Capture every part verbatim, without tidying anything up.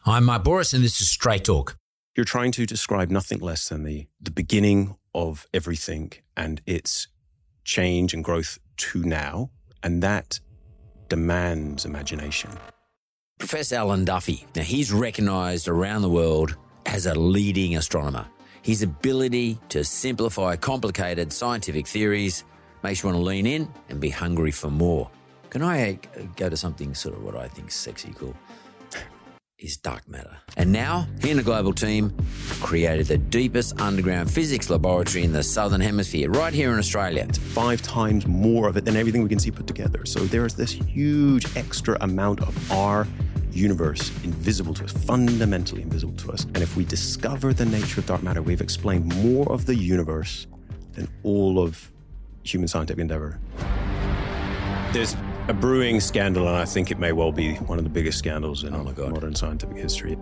I'm Mark Bouris and this is Straight Talk. You're trying to describe nothing less than the, the beginning of everything and its change and growth to now, and that demands imagination. Professor Alan Duffy, now he's recognised around the world as a leading astronomer. His ability to simplify complicated scientific theories makes you want to lean in and be hungry for more. Can I go to something sort of what I think is sexy cool? Is dark matter. And now, he and a global team have created the deepest underground physics laboratory in the Southern Hemisphere, right here in Australia. It's five times more of it than everything we can see put together. So there's this huge extra amount of our universe invisible to us, fundamentally invisible to us. And if we discover the nature of dark matter, we've explained more of the universe than all of human scientific endeavor. There's a brewing scandal, and I think it may well be one of the biggest scandals in oh my God. modern scientific history.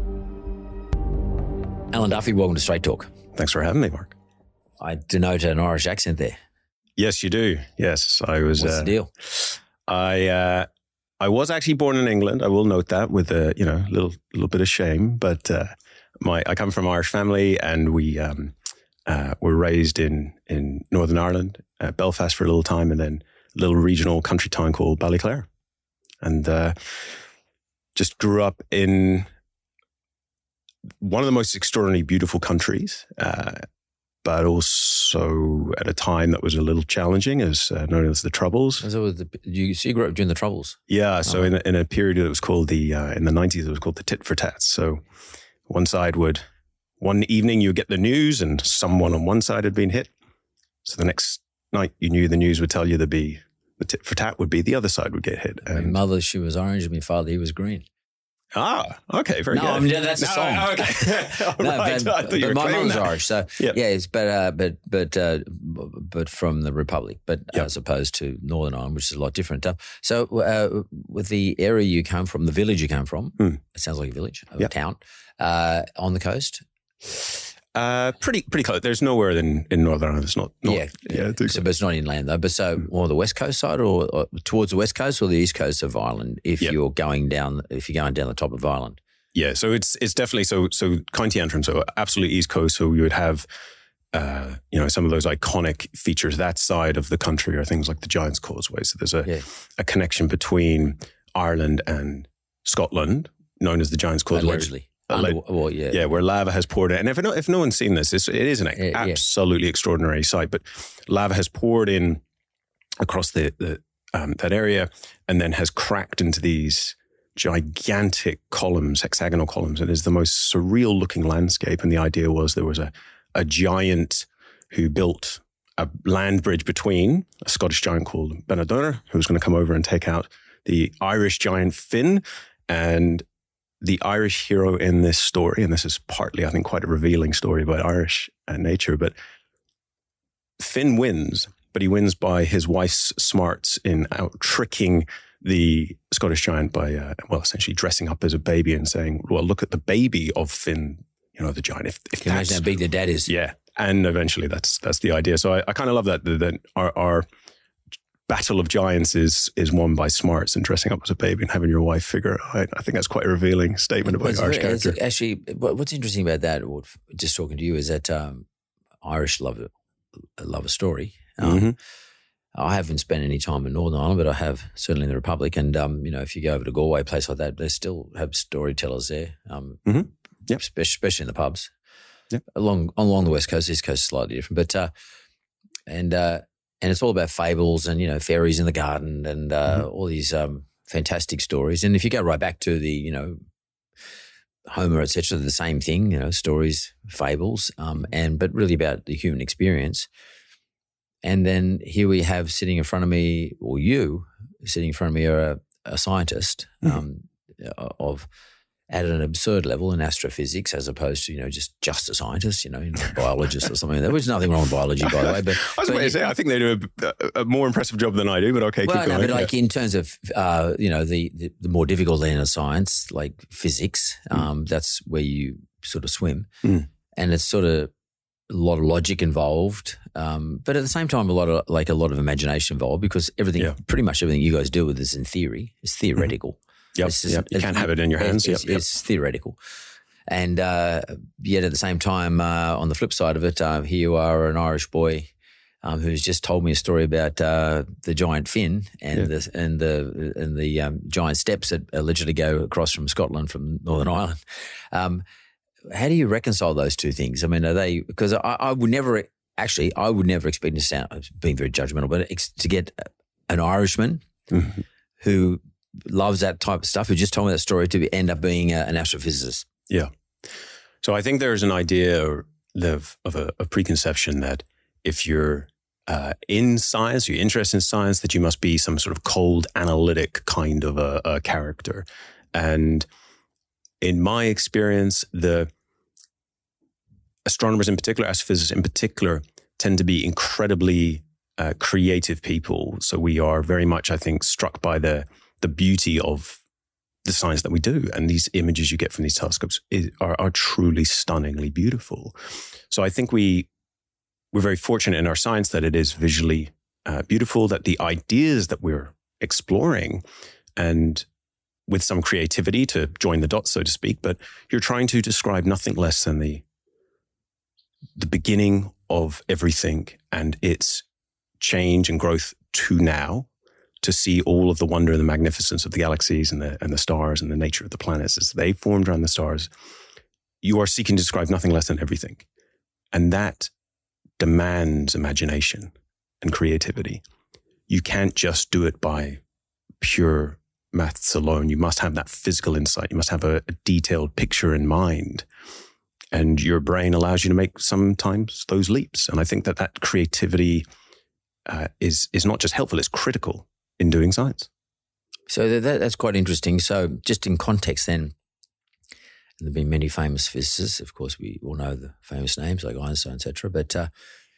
Alan Duffy, welcome to Straight Talk. Thanks for having me, Mark. I denote an Irish accent there. Yes, you do. Yes, I was. What's uh, the deal? I uh, I was actually born in England. I will note that with a you know little little bit of shame, but uh, my I come from an Irish family, and we um, uh, were raised in in Northern Ireland, uh, Belfast for a little time, and then little regional country town called Ballyclare, and uh, just grew up in one of the most extraordinarily beautiful countries, uh, but also at a time that was a little challenging, as uh, known as the Troubles. So, the, you, so you grew up during the Troubles? Yeah, so oh. in, a, in a period that was called the, uh, in the nineties, it was called the tit for tat. So one side would, one evening you get the news and someone on one side had been hit. So the next night you knew the news would tell you there'd be, the tit for tat would be the other side would get hit. And my mother, she was orange, and my father, he was green. Ah, okay, very no, good. I mean, that's a no, song. Oh, okay. All no, right. but, I thought you were but my mum's that. Irish, so yep. yeah, it's but uh, but but uh, but from the Republic, but yep. as opposed to Northern Ireland, which is a lot different. Uh, so, uh, with the area you come from, the village you come from, mm. it sounds like a village, a yep. town uh, on the coast. Uh, pretty pretty close. There's nowhere in, in Northern Ireland. It's not, not yeah, yeah. yeah. So, but it's not inland though. But so mm. more the west coast side, or, or towards the west coast, or the east coast of Ireland. If yep. you're going down, if you're going down the top of Ireland. Yeah, so it's it's definitely so so County Antrim, so absolute east coast. So we would have, uh, you know, some of those iconic features. That side of the country are things like the Giant's Causeway. So there's a yeah. a connection between Ireland and Scotland, known as the Giant's Causeway. Allegedly. Under, well, yeah, yeah, where lava has poured in. And if no, if no one's seen this, it's, it is an yeah, absolutely yeah. extraordinary sight. But lava has poured in across the, the um, that area, and then has cracked into these gigantic columns, hexagonal columns. It is the most surreal looking landscape. And the idea was there was a a giant who built a land bridge between a Scottish giant called Benadonner, who was going to come over and take out the Irish giant Finn. And the Irish hero in this story, and this is partly, I think, quite a revealing story about Irish uh, nature, but Finn wins, but he wins by his wife's smarts in out tricking the Scottish giant by, uh, well, essentially dressing up as a baby and saying, well, look at the baby of Finn, you know, the giant. If, if Can you imagine how big the dad is? Yeah. And eventually that's that's the idea. So I, I kind of love that, that our, our battle of giants is is won by smarts and dressing up as a baby and having your wife figure it out. I think that's quite a revealing statement about well, Irish very, character. Actually, what's interesting about that, or just talking to you, is that um, Irish love a, love a story. Um, mm-hmm. I haven't spent any time in Northern Ireland, but I have certainly in the Republic. And, um, you know, if you go over to Galway, a place like that, they still have storytellers there, um, mm-hmm. yep. especially in the pubs. Yep. Along along the West Coast, East Coast is slightly different. But, uh, and uh, and it's all about fables and, you know, fairies in the garden and uh, mm-hmm. all these um, fantastic stories. And if you go right back to the, you know, Homer, et cetera, the same thing, you know, stories, fables, um, and but really about the human experience. And then here we have sitting in front of me, or you sitting in front of me, are a, a scientist mm-hmm. um, of at an absurd level in astrophysics, as opposed to, you know, just just a scientist, you know, you know biologist or something. There was nothing wrong with biology, by the way. But I was going to say, I think they do a, a more impressive job than I do. But okay, well, keep no, going. but like yeah. in terms of uh, you know the, the the more difficult lane of science, like physics, mm. um, that's where you sort of swim, mm. and it's sort of a lot of logic involved, um, but at the same time, a lot of like a lot of imagination involved, because everything, yeah. pretty much everything you guys deal with is in theory, it's theoretical. Mm-hmm. Yep, It's, yep. You can't have it in your hands. It's, yep, yep. it's theoretical. And uh, yet at the same time, uh, on the flip side of it, uh, here you are, an Irish boy um, who's just told me a story about uh, the giant fin and yeah. the and the and the um, giant steps that allegedly go across from Scotland from Northern Ireland. Um, how do you reconcile those two things? I mean, are they, because I, I would never actually, I would never expect to sound being very judgmental, but to get an Irishman mm-hmm. who loves that type of stuff, who just told me that story, to end up being a, an astrophysicist. Yeah. So I think there's an idea of, of a, a preconception that if you're uh, in science, you're interested in science, that you must be some sort of cold, analytic kind of a, a character. And in my experience, the astronomers in particular, astrophysicists in particular, tend to be incredibly uh, creative people. So we are very much, I think, struck by the the beauty of the science that we do. And these images you get from these telescopes is, are, are truly stunningly beautiful. So I think we, we're very fortunate in our science that it is visually uh, beautiful, that the ideas that we're exploring, and with some creativity to join the dots, so to speak, but you're trying to describe nothing less than the, the beginning of everything and its change and growth to now, to see all of the wonder and the magnificence of the galaxies and the and the stars and the nature of the planets as they formed around the stars. You are seeking to describe nothing less than everything. And that demands imagination and creativity. You can't just do it by pure maths alone. You must have that physical insight. You must have a, a detailed picture in mind. And your brain allows you to make sometimes those leaps. And I think that that creativity uh, is is not just helpful, it's critical in doing science. So that, that's quite interesting. So just in context then, there have been many famous physicists. Of course, we all know the famous names like Einstein, et cetera. But, uh,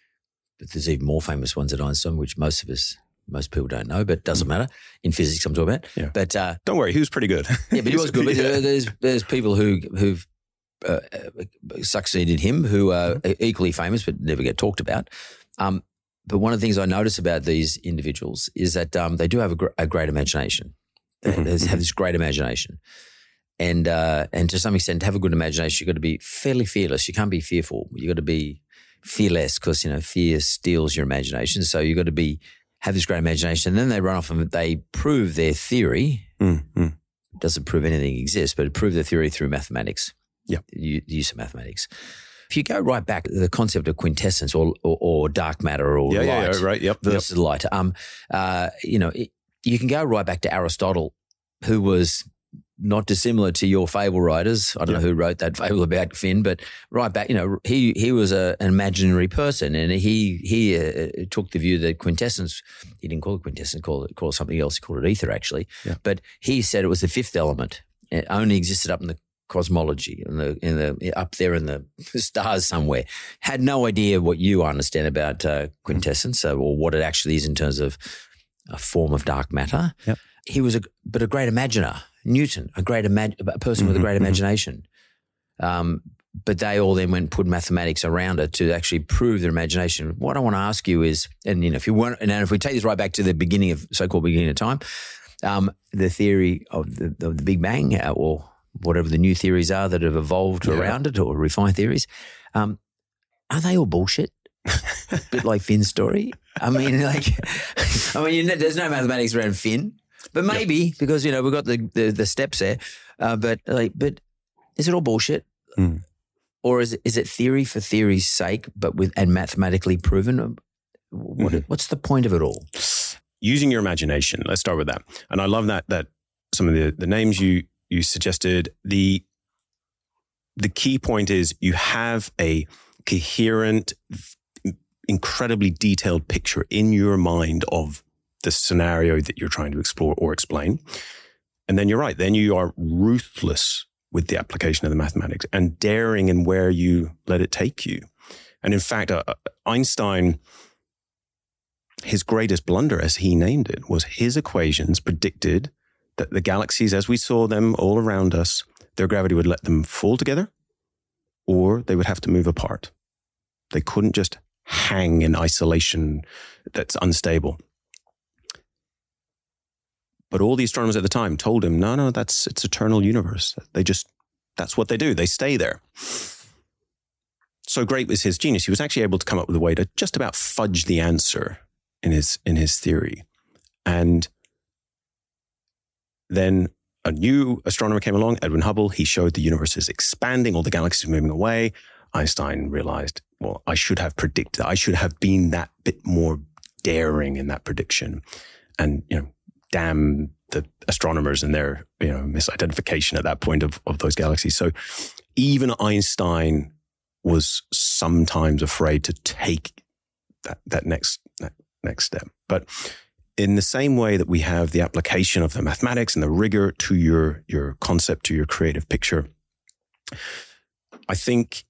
but there's even more famous ones than Einstein, which most of us, most people don't know, but it doesn't matter. In physics, I'm talking about. Yeah. But uh, don't worry, he was pretty good. Yeah, but he was good. But yeah. there's there's people who who've uh, succeeded him who are mm-hmm. equally famous but never get talked about. Um, But one of the things I notice about these individuals is that um, they do have a, gr- a great imagination. They mm-hmm. have this great imagination. And uh, and to some extent, to have a good imagination, you've got to be fairly fearless. You can't be fearful. You've got to be fearless because, you know, fear steals your imagination. So you've got to be have this great imagination. And then they run off and they prove their theory. Mm-hmm. It doesn't prove anything exists, but it prove their theory through mathematics, yep. the use of mathematics. If you go right back, the concept of quintessence or or, or dark matter or yeah, light yeah, right, yep, versus yep. light, um, uh, you know, it, you can go right back to Aristotle, who was not dissimilar to your fable writers. I don't yep. know who wrote that fable about Finn, but right back, you know, he he was a, an imaginary person, and he he uh, took the view that quintessence. He didn't call it quintessence, call it call it something else. He called it ether, actually. Yeah. But he said it was the fifth element. It only existed up in the cosmology in the in the up there in the stars somewhere. Had no idea what you understand about uh, quintessence uh, or what it actually is in terms of a form of dark matter. Yep. He was a but a great imaginer. Newton, a great imag- a person with a great imagination. Um, but they all then went and put mathematics around it to actually prove their imagination. What I want to ask you is, and you know, if you want, and if we take this right back to the beginning of so-called beginning of time, um, the theory of the, of the Big Bang, uh, or whatever the new theories are that have evolved yeah. around it, or refined theories, um, are they all bullshit? A bit like Finn's story. I mean, like, I mean, you know, there's no mathematics around Finn, but maybe yep. because you know we've got the the, the steps there. Uh, but like, but is it all bullshit, mm. or is it is it theory for theory's sake, but with and mathematically proven? What mm-hmm. what's the point of it all? Using your imagination. Let's start with that. And I love that that some of the the names you. You suggested, the the key point is you have a coherent, incredibly detailed picture in your mind of the scenario that you're trying to explore or explain. And then you're right, then you are ruthless with the application of the mathematics and daring in where you let it take you. And in fact, uh, Einstein, his greatest blunder, as he named it, was his equations predicted that the galaxies, as we saw them all around us, their gravity would let them fall together or they would have to move apart. They couldn't just hang in isolation that's unstable. But all the astronomers at the time told him, no, no, that's it's eternal universe. They just, that's what they do. They stay there. So great was his genius. He was actually able to come up with a way to just about fudge the answer in his in his theory. And then a new astronomer came along, Edwin Hubble. He showed the universe is expanding, all the galaxies are moving away. Einstein realized, well, I should have predicted, I should have been that bit more daring in that prediction. And, you know, damn the astronomers and their, you know, misidentification at that point of, of those galaxies. So even Einstein was sometimes afraid to take that, that next that next step. But in the same way that we have the application of the mathematics and the rigor to your, your concept, to your creative picture, I think,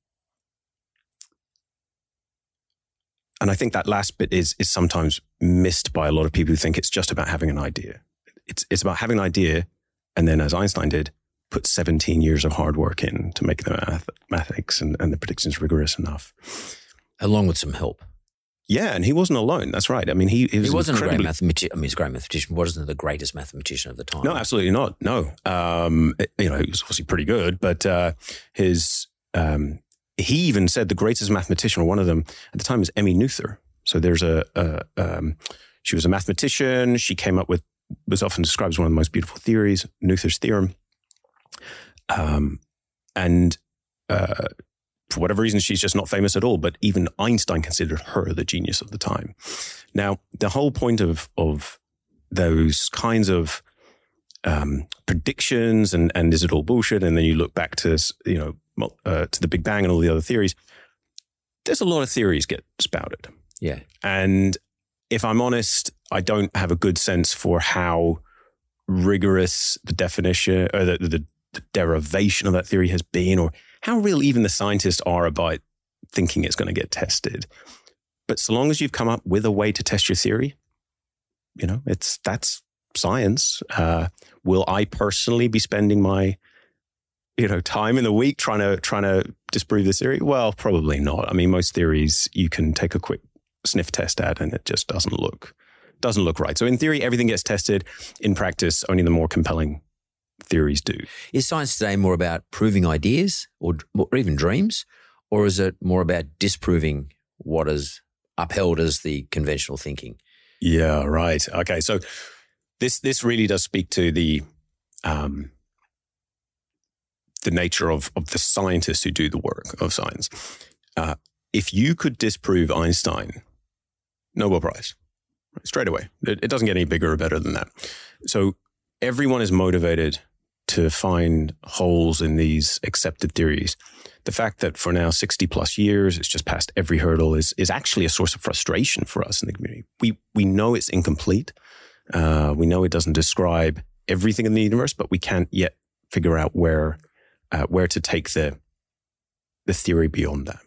and I think that last bit is is sometimes missed by a lot of people who think it's just about having an idea. It's it's about having an idea, and then, as Einstein did, put seventeen years of hard work in to make the math, mathematics and, and the predictions rigorous enough. Along with some help. Yeah, and he wasn't alone. That's right. I mean, he, he was he wasn't incredibly... a great mathematician. I mean, he's a great mathematician. Wasn't the greatest mathematician of the time? No, absolutely not. No, um, it, you know, he was obviously pretty good, but uh, his um, he even said the greatest mathematician, or one of them at the time, was Emmy Noether. So there's a, a um, she was a mathematician. She came up with was often described as one of the most beautiful theories, Noether's theorem. Um, and uh, for whatever reason, she's just not famous at all. But even Einstein considered her the genius of the time. Now, the whole point of of those kinds of um, predictions and and is it all bullshit? And then you look back to you know uh, to the Big Bang and all the other theories. There's a lot of theories get spouted. Yeah, and if I'm honest, I don't have a good sense for how rigorous the definition or the, the the derivation of that theory has been, or how real even the scientists are about thinking it's going to get tested. But so long as you've come up with a way to test your theory, you know, it's that's science. Uh, will I personally be spending my, you know, time in the week trying to trying to disprove this theory? Well, probably not. I mean, most theories you can take a quick sniff test at, and it just doesn't look doesn't look right. So in theory, everything gets tested. In practice, only the more compelling theories do. Is science today more about proving ideas or, or even dreams, or is it more about disproving what is upheld as the conventional thinking? Yeah, right. Okay, so this this really does speak to the um, the nature of of the scientists who do the work of science. Uh, if you could disprove Einstein, Nobel Prize, right, straight away. It, it doesn't get any bigger or better than that. So everyone is motivated to find holes in these accepted theories. The fact that for now sixty plus years, it's just passed every hurdle is is actually a source of frustration for us in the community. We we know it's incomplete. Uh, we know it doesn't describe everything in the universe, but we can't yet figure out where uh, where to take the the theory beyond that.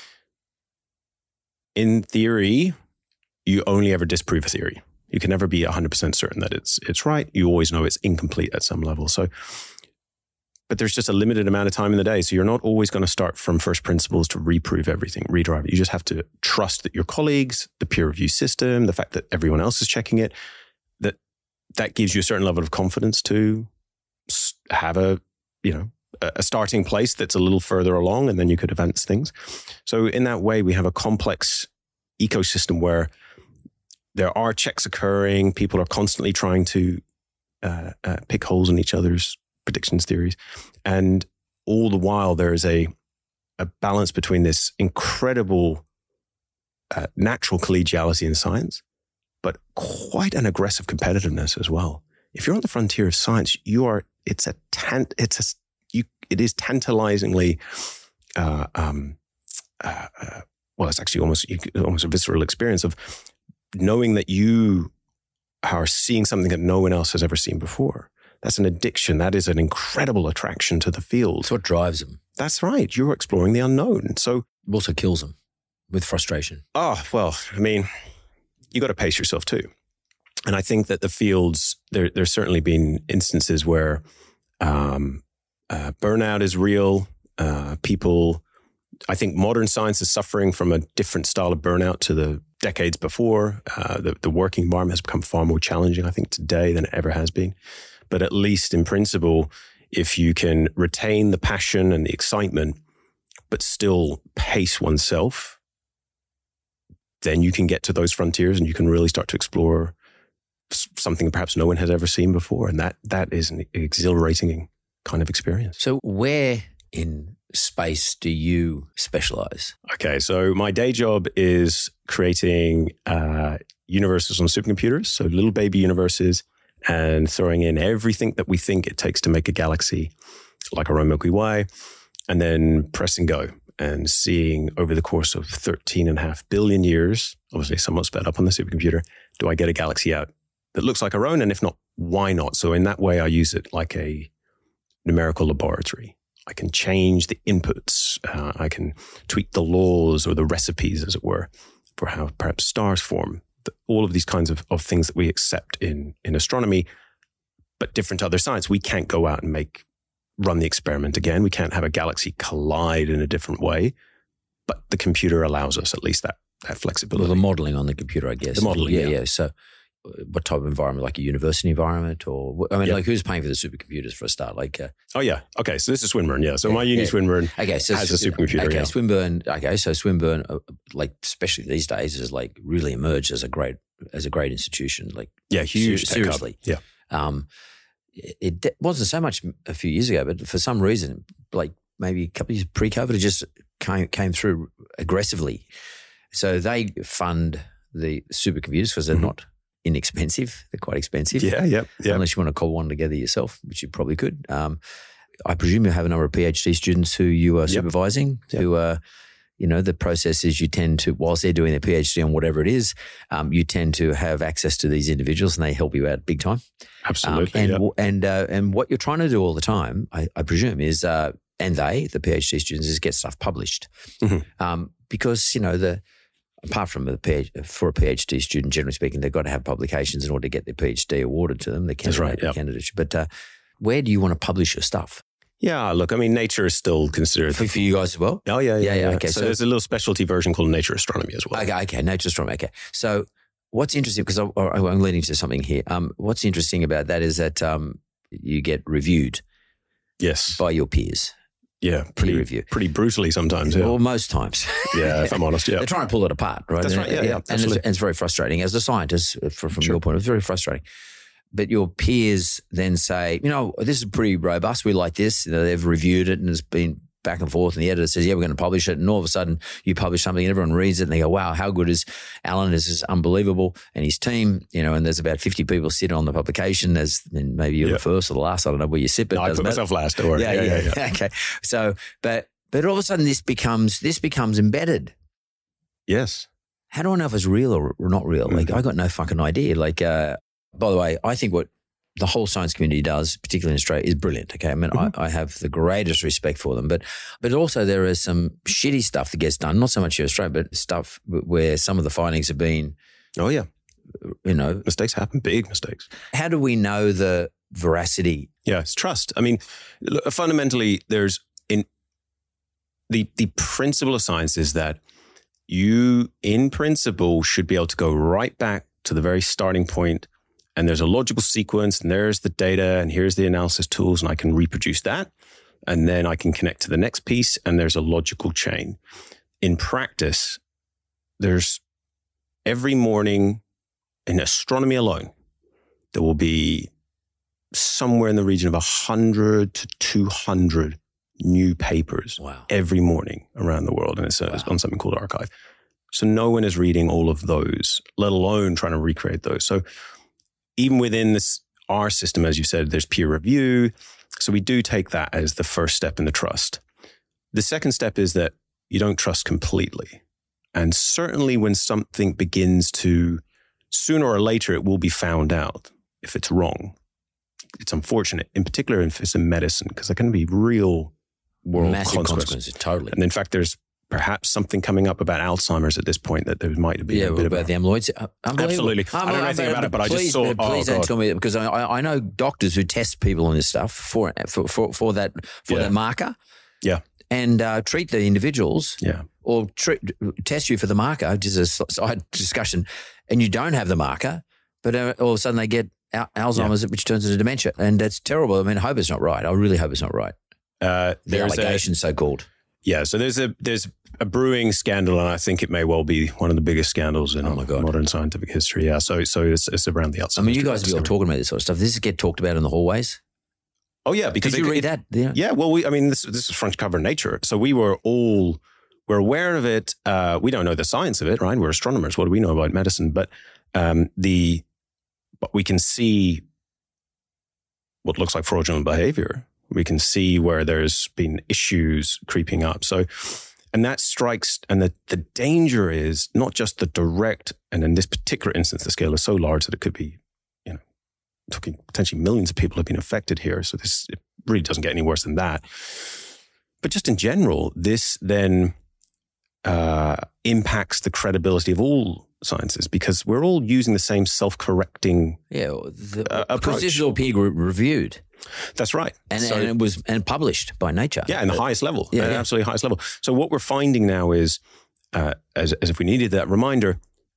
In theory, you only ever disprove a theory. You can never be one hundred percent certain that it's it's right. You always know it's incomplete at some level. So, but there's just a limited amount of time in the day. So you're not always going to start from first principles to reprove everything, redrive it. You just have to trust that your colleagues, the peer review system, the fact that everyone else is checking it, that that gives you a certain level of confidence to have a, you know, a starting place that's a little further along, and then you could advance things. So in that way, we have a complex ecosystem where there are checks occurring. People are constantly trying to uh, uh, pick holes in each other's predictions theories. And all the while, there is a, a balance between this incredible uh, natural collegiality in science, but quite an aggressive competitiveness as well. If you're on the frontier of science, you are, it's a, tant, it's a, you, it is tantalizingly, uh, um, uh, uh, well, it's actually almost, almost a visceral experience of knowing that you are seeing something that no one else has ever seen before. That's an addiction. That is an incredible attraction to the field. It's what drives them. That's right. You're exploring the unknown. So it also kills them with frustration. Oh, well, I mean, you got to pace yourself too. And I think that the fields, there, there's certainly been instances where um, uh, burnout is real. Uh, people, I think modern science is suffering from a different style of burnout to the decades before. Uh, the, the working environment has become far more challenging, I think, today than it ever has been. But at least in principle, if you can retain the passion and the excitement, but still pace oneself, then you can get to those frontiers and you can really start to explore something perhaps no one has ever seen before. And that that is an exhilarating kind of experience. So where in space do you specialize? Okay, so my day job is creating uh, universes on supercomputers, so little baby universes, and throwing in everything that we think it takes to make a galaxy like our own Milky Way, and then press and go and seeing over the course of thirteen and a half billion years, obviously somewhat sped up on the supercomputer, do I get a galaxy out that looks like our own? And if not, why not? So in that way, I use it like a numerical laboratory. I can change the inputs. Uh, I can tweak the laws or the recipes, as it were, for how perhaps stars form. The, all of these kinds of, of things that we accept in, in astronomy, but different to other science. We can't go out and make run the experiment again. We can't have a galaxy collide in a different way, but the computer allows us at least that that flexibility. Well, the modeling on the computer, I guess. The modeling, yeah, yeah. yeah. So what type of environment, like a university environment or, I mean, yeah. like who's paying for the supercomputers for a start? Like, uh, oh yeah. Okay. So this is Swinburne. Yeah. So yeah, my uni yeah. Swinburne okay, so has a supercomputer. Okay. Yeah. Swinburne. Okay. So Swinburne, uh, like, especially these days, is like really emerged as a great, as a great institution. Like, yeah, huge. Ser- seriously. Yeah. Um, it, it wasn't so much a few years ago, but for some reason, like maybe a couple of years pre-COVID, it just came, came through aggressively. So they fund the supercomputers because they're mm-hmm. not inexpensive. They're quite expensive. Yeah, yeah, yeah. Unless you want to cobble one together yourself, which you probably could. Um, I presume you have a number of PhD students who you are yep. supervising, yep. who are, you know, the process is you tend to, whilst they're doing their PhD on whatever it is, um, you tend to have access to these individuals and they help you out big time. Absolutely. Um, and yep. and uh, and what you're trying to do all the time, I, I presume, is, uh, and they, the PhD students, is get stuff published. Mm-hmm. Um, because, you know, the, apart from a PhD, for a PhD student, generally speaking, they've got to have publications in order to get their PhD awarded to them. The candidate, That's right, yep. candidature. But uh, where do you want to publish your stuff? Yeah, look, I mean, Nature is still considered for, for you guys as well. Oh yeah, yeah, yeah. yeah. yeah. Okay, so, so there's a little specialty version called Nature Astronomy as well. Okay, okay, Nature Astronomy. Okay, so what's interesting, because I'm leading to something here. Um, what's interesting about that is that um, you get reviewed, yes, by your peers. Yeah, pretty review, pretty brutally sometimes. Yeah, well, most times. Yeah, if I'm honest. Yeah, they're trying to pull it apart, right? That's right. Yeah, yeah, yeah and, absolutely. it's, and it's very frustrating as a scientist, from, from sure. your point of view, it's very frustrating. But your peers then say, you know, this is pretty robust. We like this. You know, they've reviewed it and it's been back and forth. And the editor says, yeah, we're going to publish it. And all of a sudden you publish something and everyone reads it and they go, wow, how good is Alan? This is unbelievable. And his team, you know, and there's about fifty people sitting on the publication as then maybe you're yep. the first or the last. I don't know where you sit, but no, it I doesn't put matter. myself last. Don't worry. Yeah, yeah, yeah, yeah, yeah. Okay. So, but, but all of a sudden this becomes, this becomes embedded. Yes. How do I know if it's real or, or not real? Mm-hmm. Like I got no fucking idea. Like, uh, by the way, I think what the whole science community does, particularly in Australia, is brilliant. Okay, I mean, mm-hmm. I, I have the greatest respect for them, but but also there is some shitty stuff that gets done. Not so much in Australia, but stuff where some of the findings have been. Oh yeah, you know, mistakes happen, big mistakes. How do we know the veracity? Yeah, it's trust. I mean, fundamentally, there's in the the principle of science is that you, in principle, should be able to go right back to the very starting point. And there's a logical sequence, and there's the data, and here's the analysis tools, and I can reproduce that. And then I can connect to the next piece, and there's a logical chain. In practice, there's every morning in astronomy alone, there will be somewhere in the region of one hundred to two hundred new papers wow. every morning around the world. And it's, wow. it's on something called Archive. So no one is reading all of those, let alone trying to recreate those. So even within this, our system, as you said, there's peer review. So we do take that as the first step in the trust. The second step is that you don't trust completely. And certainly when something begins to, sooner or later, it will be found out if it's wrong. It's unfortunate, in particular if it's in medicine, because there can be real world massive consequences. consequences. Totally. And in fact, there's perhaps something coming up about Alzheimer's at this point that there might be yeah, a bit well, about of the amyloids. Uh, Absolutely. I don't know anything about it, but please, I just saw. Please oh, don't God. tell me that because I, I know doctors who test people on this stuff for for for, for that for yeah. that marker. Yeah. And uh, treat the individuals. Yeah. or tr- test you for the marker, just a side discussion, and you don't have the marker, but uh, all of a sudden they get al- Alzheimer's, yeah. which turns into dementia, and that's terrible. I mean, I hope it's not right. I really hope it's not right. Uh, the allegation, so called. Yeah, so there's a there's a brewing scandal, and I think it may well be one of the biggest scandals in oh my God. modern scientific history. Yeah, so so it's, it's around the Alzheimer's. I mean, you guys are all talking about this sort of stuff. This get talked about in the hallways. Oh yeah, because did you it, read it, that? Yeah. yeah, well, we I mean, this this is front cover Nature, so we were all we're aware of it. Uh, we don't know the science of it, right? We're astronomers. What do we know about medicine? But um, the but we can see what looks like fraudulent behavior. We can see where there's been issues creeping up. So, and that strikes, and the, the danger is not just the direct, and in this particular instance, the scale is so large that it could be, you know, talking potentially millions of people have been affected here. So this, it really doesn't get any worse than that. But just in general, this then uh, impacts the credibility of all sciences, because we're all using the same self-correcting yeah, the, uh, approach. Because this is all peer group reviewed. That's right. And, so, and it was and published by Nature. Yeah, in the uh, highest level. Yeah, yeah. Absolutely highest level. So what we're finding now is, uh, as, as if we needed that reminder,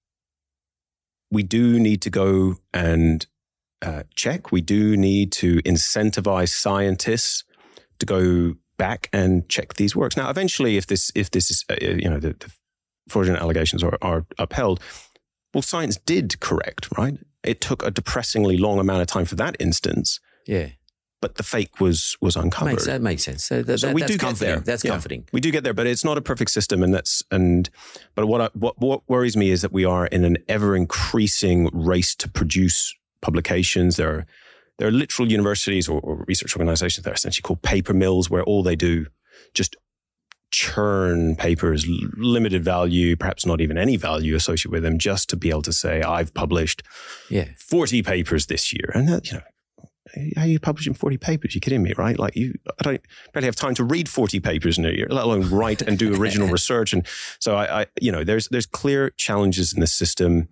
we do need to go and uh, check. We do need to incentivize scientists to go back and check these works. Now, eventually, if this if this is, uh, you know, the, the fraudulent allegations are, are upheld, well, science did correct, right? It took a depressingly long amount of time for that instance. Yeah. But the fake was was uncovered. Makes, that makes sense. So, that, so that, we that's do get comforting. there. That's yeah. comforting. We do get there, but it's not a perfect system, and that's and. But what I, what what worries me is that we are in an ever increasing race to produce publications. There are there are literal universities or, or research organizations that are essentially called paper mills, where all they do just churn papers, limited value, perhaps not even any value associated with them, just to be able to say I've published yeah. forty papers this year, and that, you know. How are you publishing forty papers? You're kidding me, right? Like you, I don't barely have time to read forty papers in a year, let alone write and do original research. And so I, I, you know, there's there's clear challenges in the system.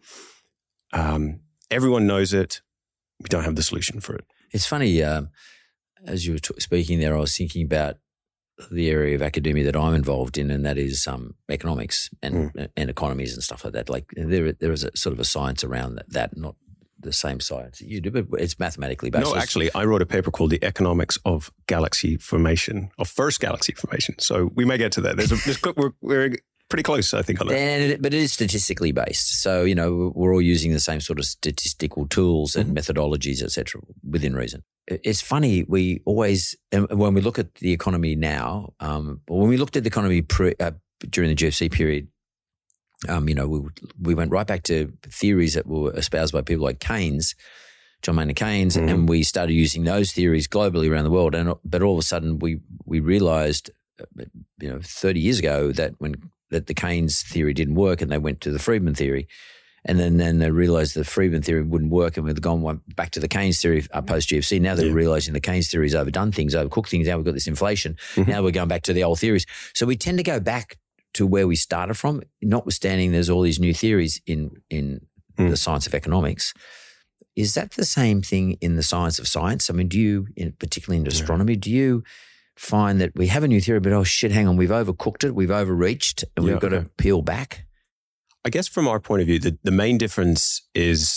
Um, everyone knows it. We don't have the solution for it. It's funny, um, as you were t- speaking there, I was thinking about the area of academia that I'm involved in, and that is um, economics and mm. and economies and stuff like that. Like there, there is a sort of a science around that, that not. The same science you do, but it's mathematically based. No, actually, I wrote a paper called "The Economics of Galaxy Formation," of First Galaxy Formation. So we may get to that. There's a, there's, we're, we're pretty close, I think, on that. And it, but it is statistically based. So you know we're all using the same sort of statistical tools and mm-hmm. methodologies, et cetera, within reason. It's funny. We always, when we look at the economy now, um, when we looked at the economy pre, uh, during the G F C period. Um, you know, we we went right back to theories that were espoused by people like Keynes, John Maynard Keynes, mm-hmm. and we started using those theories globally around the world. And but all of a sudden, we we realised, you know, thirty years ago that when that the Keynes theory didn't work, and they went to the Friedman theory, and then then they realised the Friedman theory wouldn't work, and we've gone back to the Keynes theory uh, post G F C. Now they're yeah. realising the Keynes theory has overdone things, overcooked things. Now we've got this inflation. Mm-hmm. Now we're going back to the old theories. So we tend to go back to where we started from, notwithstanding there's all these new theories in in mm. the science of economics. Is that the same thing in the science of science? I mean, do you, in, particularly in astronomy, yeah. do you find that we have a new theory, but oh shit, hang on, we've overcooked it, we've overreached, and yeah, we've got okay. to peel back? I guess from our point of view, the, the main difference is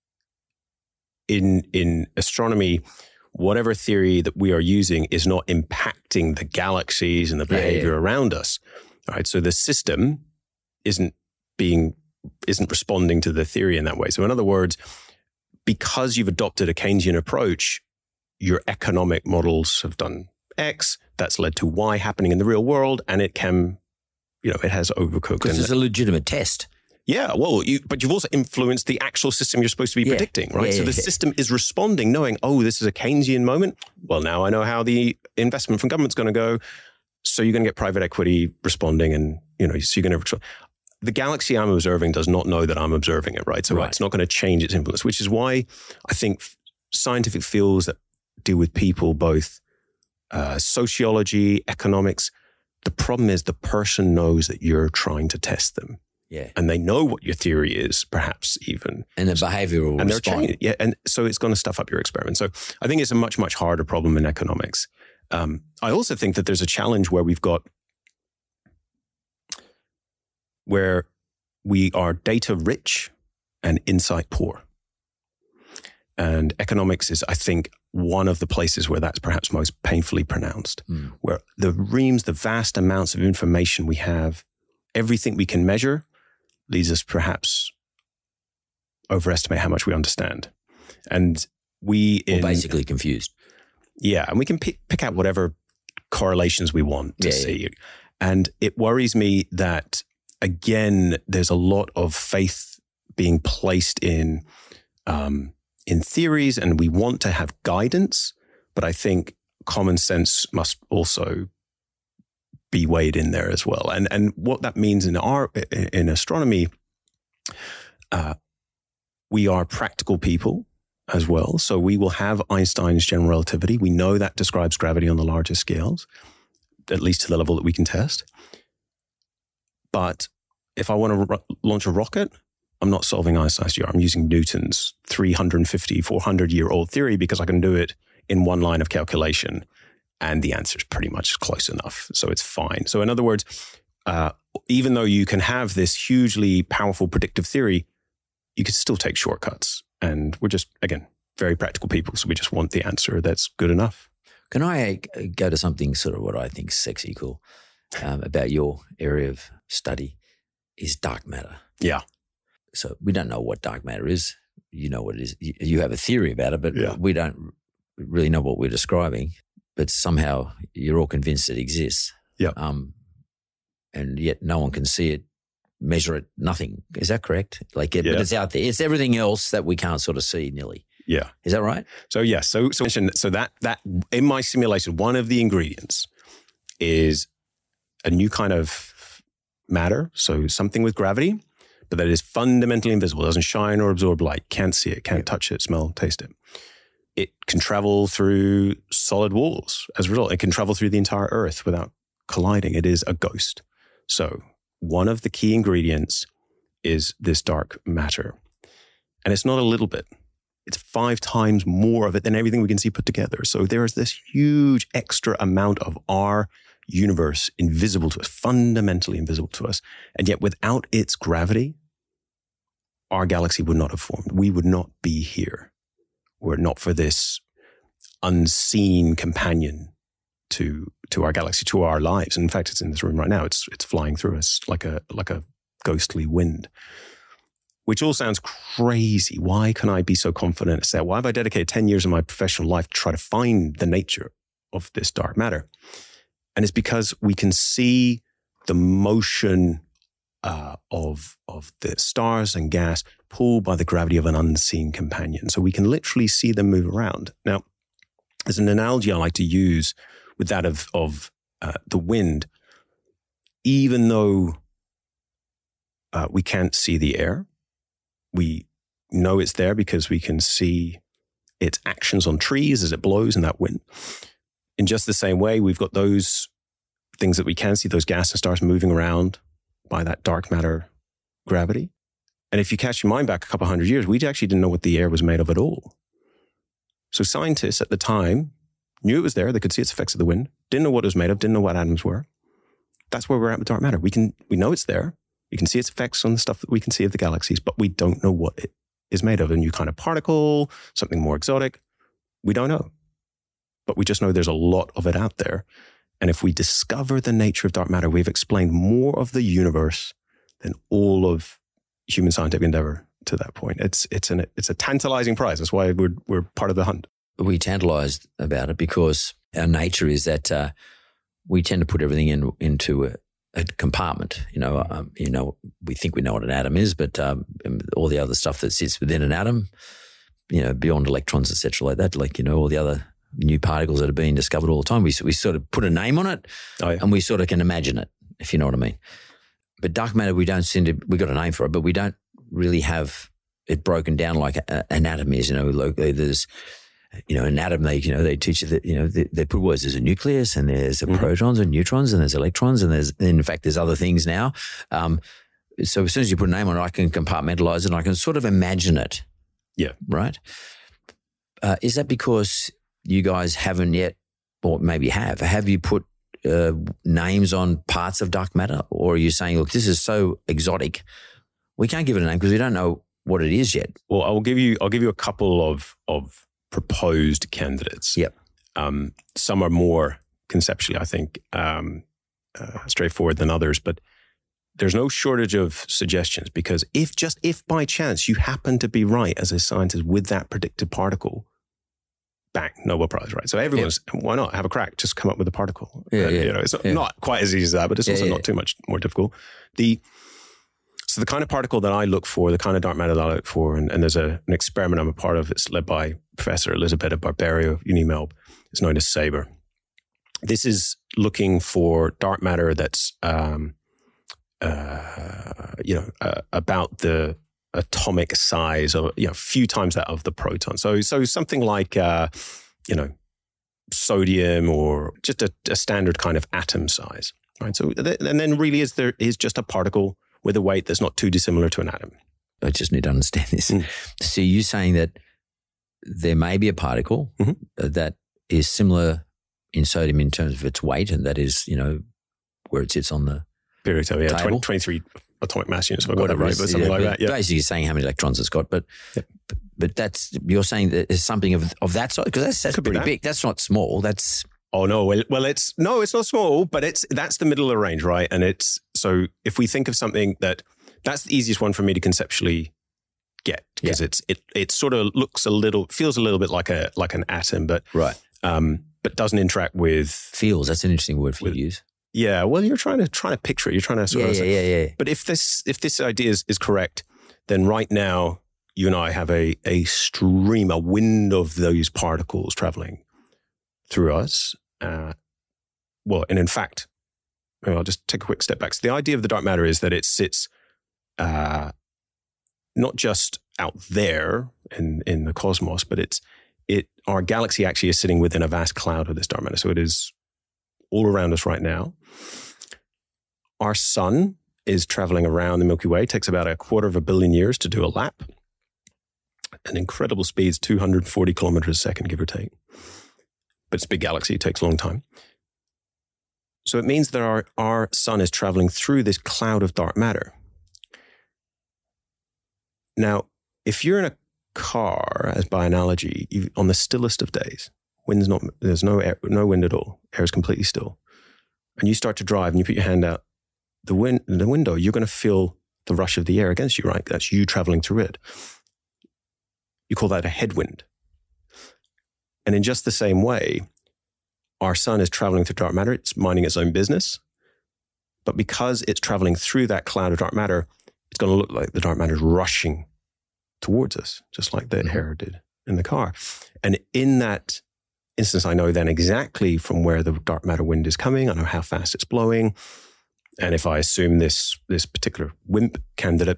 in in astronomy, whatever theory that we are using is not impacting the galaxies and the behavior yeah, yeah. around us. All right, so the system isn't being isn't responding to the theory in that way. So in other words, because you've adopted a Keynesian approach, your economic models have done X, that's led to Y happening in the real world, and it can, you know, it has overcooked. Because it's a legitimate test. Yeah, well, you, but you've also influenced the actual system you're supposed to be yeah. predicting, right? Yeah, so yeah, the yeah. system is responding, knowing, oh, this is a Keynesian moment. Well, now I know how the investment from government's going to go. So you're going to get private equity responding, and you know, so you're going to. The galaxy I'm observing does not know that I'm observing it, right? So right. it's not going to change its influence, which is why I think scientific fields that deal with people, both uh, sociology, economics, the problem is the person knows that you're trying to test them. Yeah. And they know what your theory is, perhaps even. And the behavioral and response. They're changing. Yeah. And so it's going to stuff up your experiment. So I think it's a much, much harder problem in economics. Um, I also think that there's a challenge where we've got where we are data rich and insight poor. And economics is, I think, one of the places where that's perhaps most painfully pronounced, mm. where the reams, the vast amounts of information we have, everything we can measure, leads us perhaps overestimate how much we understand. And we... We're basically confused. Yeah, and we can pick, pick out whatever correlations we want to yeah, see. Yeah. And it worries me that, again, there's a lot of faith being placed in um, in theories, and we want to have guidance, but I think common sense must also be weighed in there as well. And and what that means in our in astronomy, uh, we are practical people as well. So we will have Einstein's general relativity. We know that describes gravity on the largest scales, at least to the level that we can test. But if I want to ro- launch a rocket, I'm not solving Einstein's theorem. I'm using Newton's three hundred fifty, four hundred year old theory because I can do it in one line of calculation. And the answer is pretty much close enough. So it's fine. So in other words, uh, even though you can have this hugely powerful predictive theory, you can still take shortcuts. And we're just, again, very practical people. So we just want the answer that's good enough. Can I go to something sort of what I think is sexy cool um, about your area of study is dark matter. Yeah. So we don't know what dark matter is. You know what it is. You, you have a theory about it, but yeah. we don't really know what we're describing. But somehow you're all convinced it exists. Yeah. Um, and yet no one can see it, measure it, nothing. Is that correct? Like, it, yeah. But it's out there. It's everything else that we can't sort of see nearly. Yeah. Is that right? So yeah. So so so that that in my simulation, one of the ingredients is a new kind of matter. So something with gravity, but that is fundamentally invisible. Doesn't shine or absorb light. Can't see it. Can't yeah. touch it. Smell. Taste it. It can travel through solid walls as a result. It can travel through the entire Earth without colliding. It is a ghost. So one of the key ingredients is this dark matter. And it's not a little bit. It's five times more of it than everything we can see put together. So there is this huge extra amount of our universe invisible to us, fundamentally invisible to us. And yet without its gravity, our galaxy would not have formed. We would not be here were it not for this unseen companion to to our galaxy, to our lives. And in fact, it's in this room right now. It's it's flying through us like a like a ghostly wind, which all sounds crazy. Why can I be so confident to say, why have I dedicated ten years of my professional life to try to find the nature of this dark matter? And it's because we can see the motion uh, of, of the stars and gas pulled by the gravity of an unseen companion. So we can literally see them move around. Now, there's an analogy I like to use with that of, of uh, the wind. Even though uh, we can't see the air, we know it's there because we can see its actions on trees as it blows in that wind. In just the same way, we've got those things that we can see, those gas and stars moving around by that dark matter gravity. And if you cast your mind back a couple hundred years, we actually didn't know what the air was made of at all. So scientists at the time knew it was there. They could see its effects of the wind, didn't know what it was made of, didn't know what atoms were. That's where we're at with dark matter. We can, we know it's there. We can see its effects on the stuff that we can see of the galaxies, but we don't know what it is made of. A new kind of particle, something more exotic. We don't know. But we just know there's a lot of it out there. And if we discover the nature of dark matter, we've explained more of the universe than all of human scientific endeavor to that point. It's it's an it's a tantalizing prize. That's why we're we're part of the hunt. We tantalized about it because our nature is that uh, we tend to put everything in into a, a compartment. You know, um, you know, we think we know what an atom is, but um, all the other stuff that sits within an atom, you know, beyond electrons, et cetera, like that, like you know, all the other new particles that are being discovered all the time. We we sort of put a name on it, oh, yeah. and we sort of can imagine it, if you know what I mean. But dark matter, we don't seem to. We got a name for it, but we don't really have it broken down like a, an atom is. You know, like there's, you know, an atom. They you know they teach you that you know they, they put words. There's a nucleus, and there's the mm-hmm. protons and neutrons, and there's electrons, and there's in fact there's other things now. Um, so as soon as you put a name on it, I can compartmentalize it, and I can sort of imagine it. Yeah. Right. Uh, is that because you guys haven't yet, or maybe have, have you put uh, names on parts of dark matter? Or are you saying, look, this is so exotic, we can't give it a name because we don't know what it is yet? Well, I'll give you I'll give you a couple of of proposed candidates. Yep. Um, some are more conceptually, I think, um, uh, straightforward than others, but there's no shortage of suggestions, because if just if by chance you happen to be right as a scientist with that predicted particle, bang, Nobel Prize, right? So everyone's, yep. why not have a crack? Just come up with a particle. Yeah, uh, yeah, you know, it's yeah. not quite as easy as that, but it's yeah, also yeah. not too much more difficult. The So the kind of particle that I look for, the kind of dark matter that I look for, and, and there's a, an experiment I'm a part of, it's led by Professor Elisabetta Barberio of UniMelb. It's known as SABRE. This is looking for dark matter that's, um, uh, you know, uh, about the atomic size, or, you know, a few times that of the proton. So, so something like, uh, you know, sodium, or just a, a standard kind of atom size, right? So, th- and then really is there is just a particle with a weight that's not too dissimilar to an atom. I just need to understand this. Mm. So you're saying that there may be a particle mm-hmm. that is similar in sodium in terms of its weight, and that is, you know, where it sits on the periodic table, yeah, table. twenty, twenty-three atomic mass units, if I got Whatever that right, is, but something yeah, like that. Yeah. Basically saying how many electrons it's got, but yep. but, but that's, you're saying that there's something of of that size, because that's, that's Could be pretty that. big. That's not small. That's Oh no, well, well, it's no, it's not small, but it's that's the middle of the range, right? And it's so if we think of something that that's the easiest one for me to conceptually get, because yeah. it's it it sort of looks a little, feels a little bit like a like an atom, but right, um, but doesn't interact with feels. That's an interesting word for you to use. Yeah, well, you're trying to trying to picture it. You're trying to sort yeah, of yeah, say, yeah, yeah. But if this if this idea is, is correct, then right now you and I have a a stream, a wind of those particles traveling through us. Uh, well, and in fact, I'll just take a quick step back. So the idea of the dark matter is that it sits uh, not just out there in in the cosmos, but it's it our galaxy actually is sitting within a vast cloud of this dark matter. So it is all around us right now. Our sun is traveling around the Milky Way. It takes about a quarter of a billion years to do a lap. An incredible speeds, two hundred forty kilometers a second, give or take. But it's a big galaxy. It takes a long time. So it means that our, our sun is traveling through this cloud of dark matter. Now, if you're in a car, as by analogy, you, on the stillest of days, wind's not, there's no air, no wind at all. Air is completely still. And you start to drive and you put your hand out the, wind, the window, you're going to feel the rush of the air against you, right? That's you traveling through it. You call that a headwind. And in just the same way, our sun is traveling through dark matter. It's minding its own business. But because it's traveling through that cloud of dark matter, it's going to look like the dark matter is rushing towards us, just like the mm-hmm. air did in the car. And in that instance, I know then exactly from where the dark matter wind is coming. I know how fast it's blowing. And if I assume this, this particular WIMP candidate,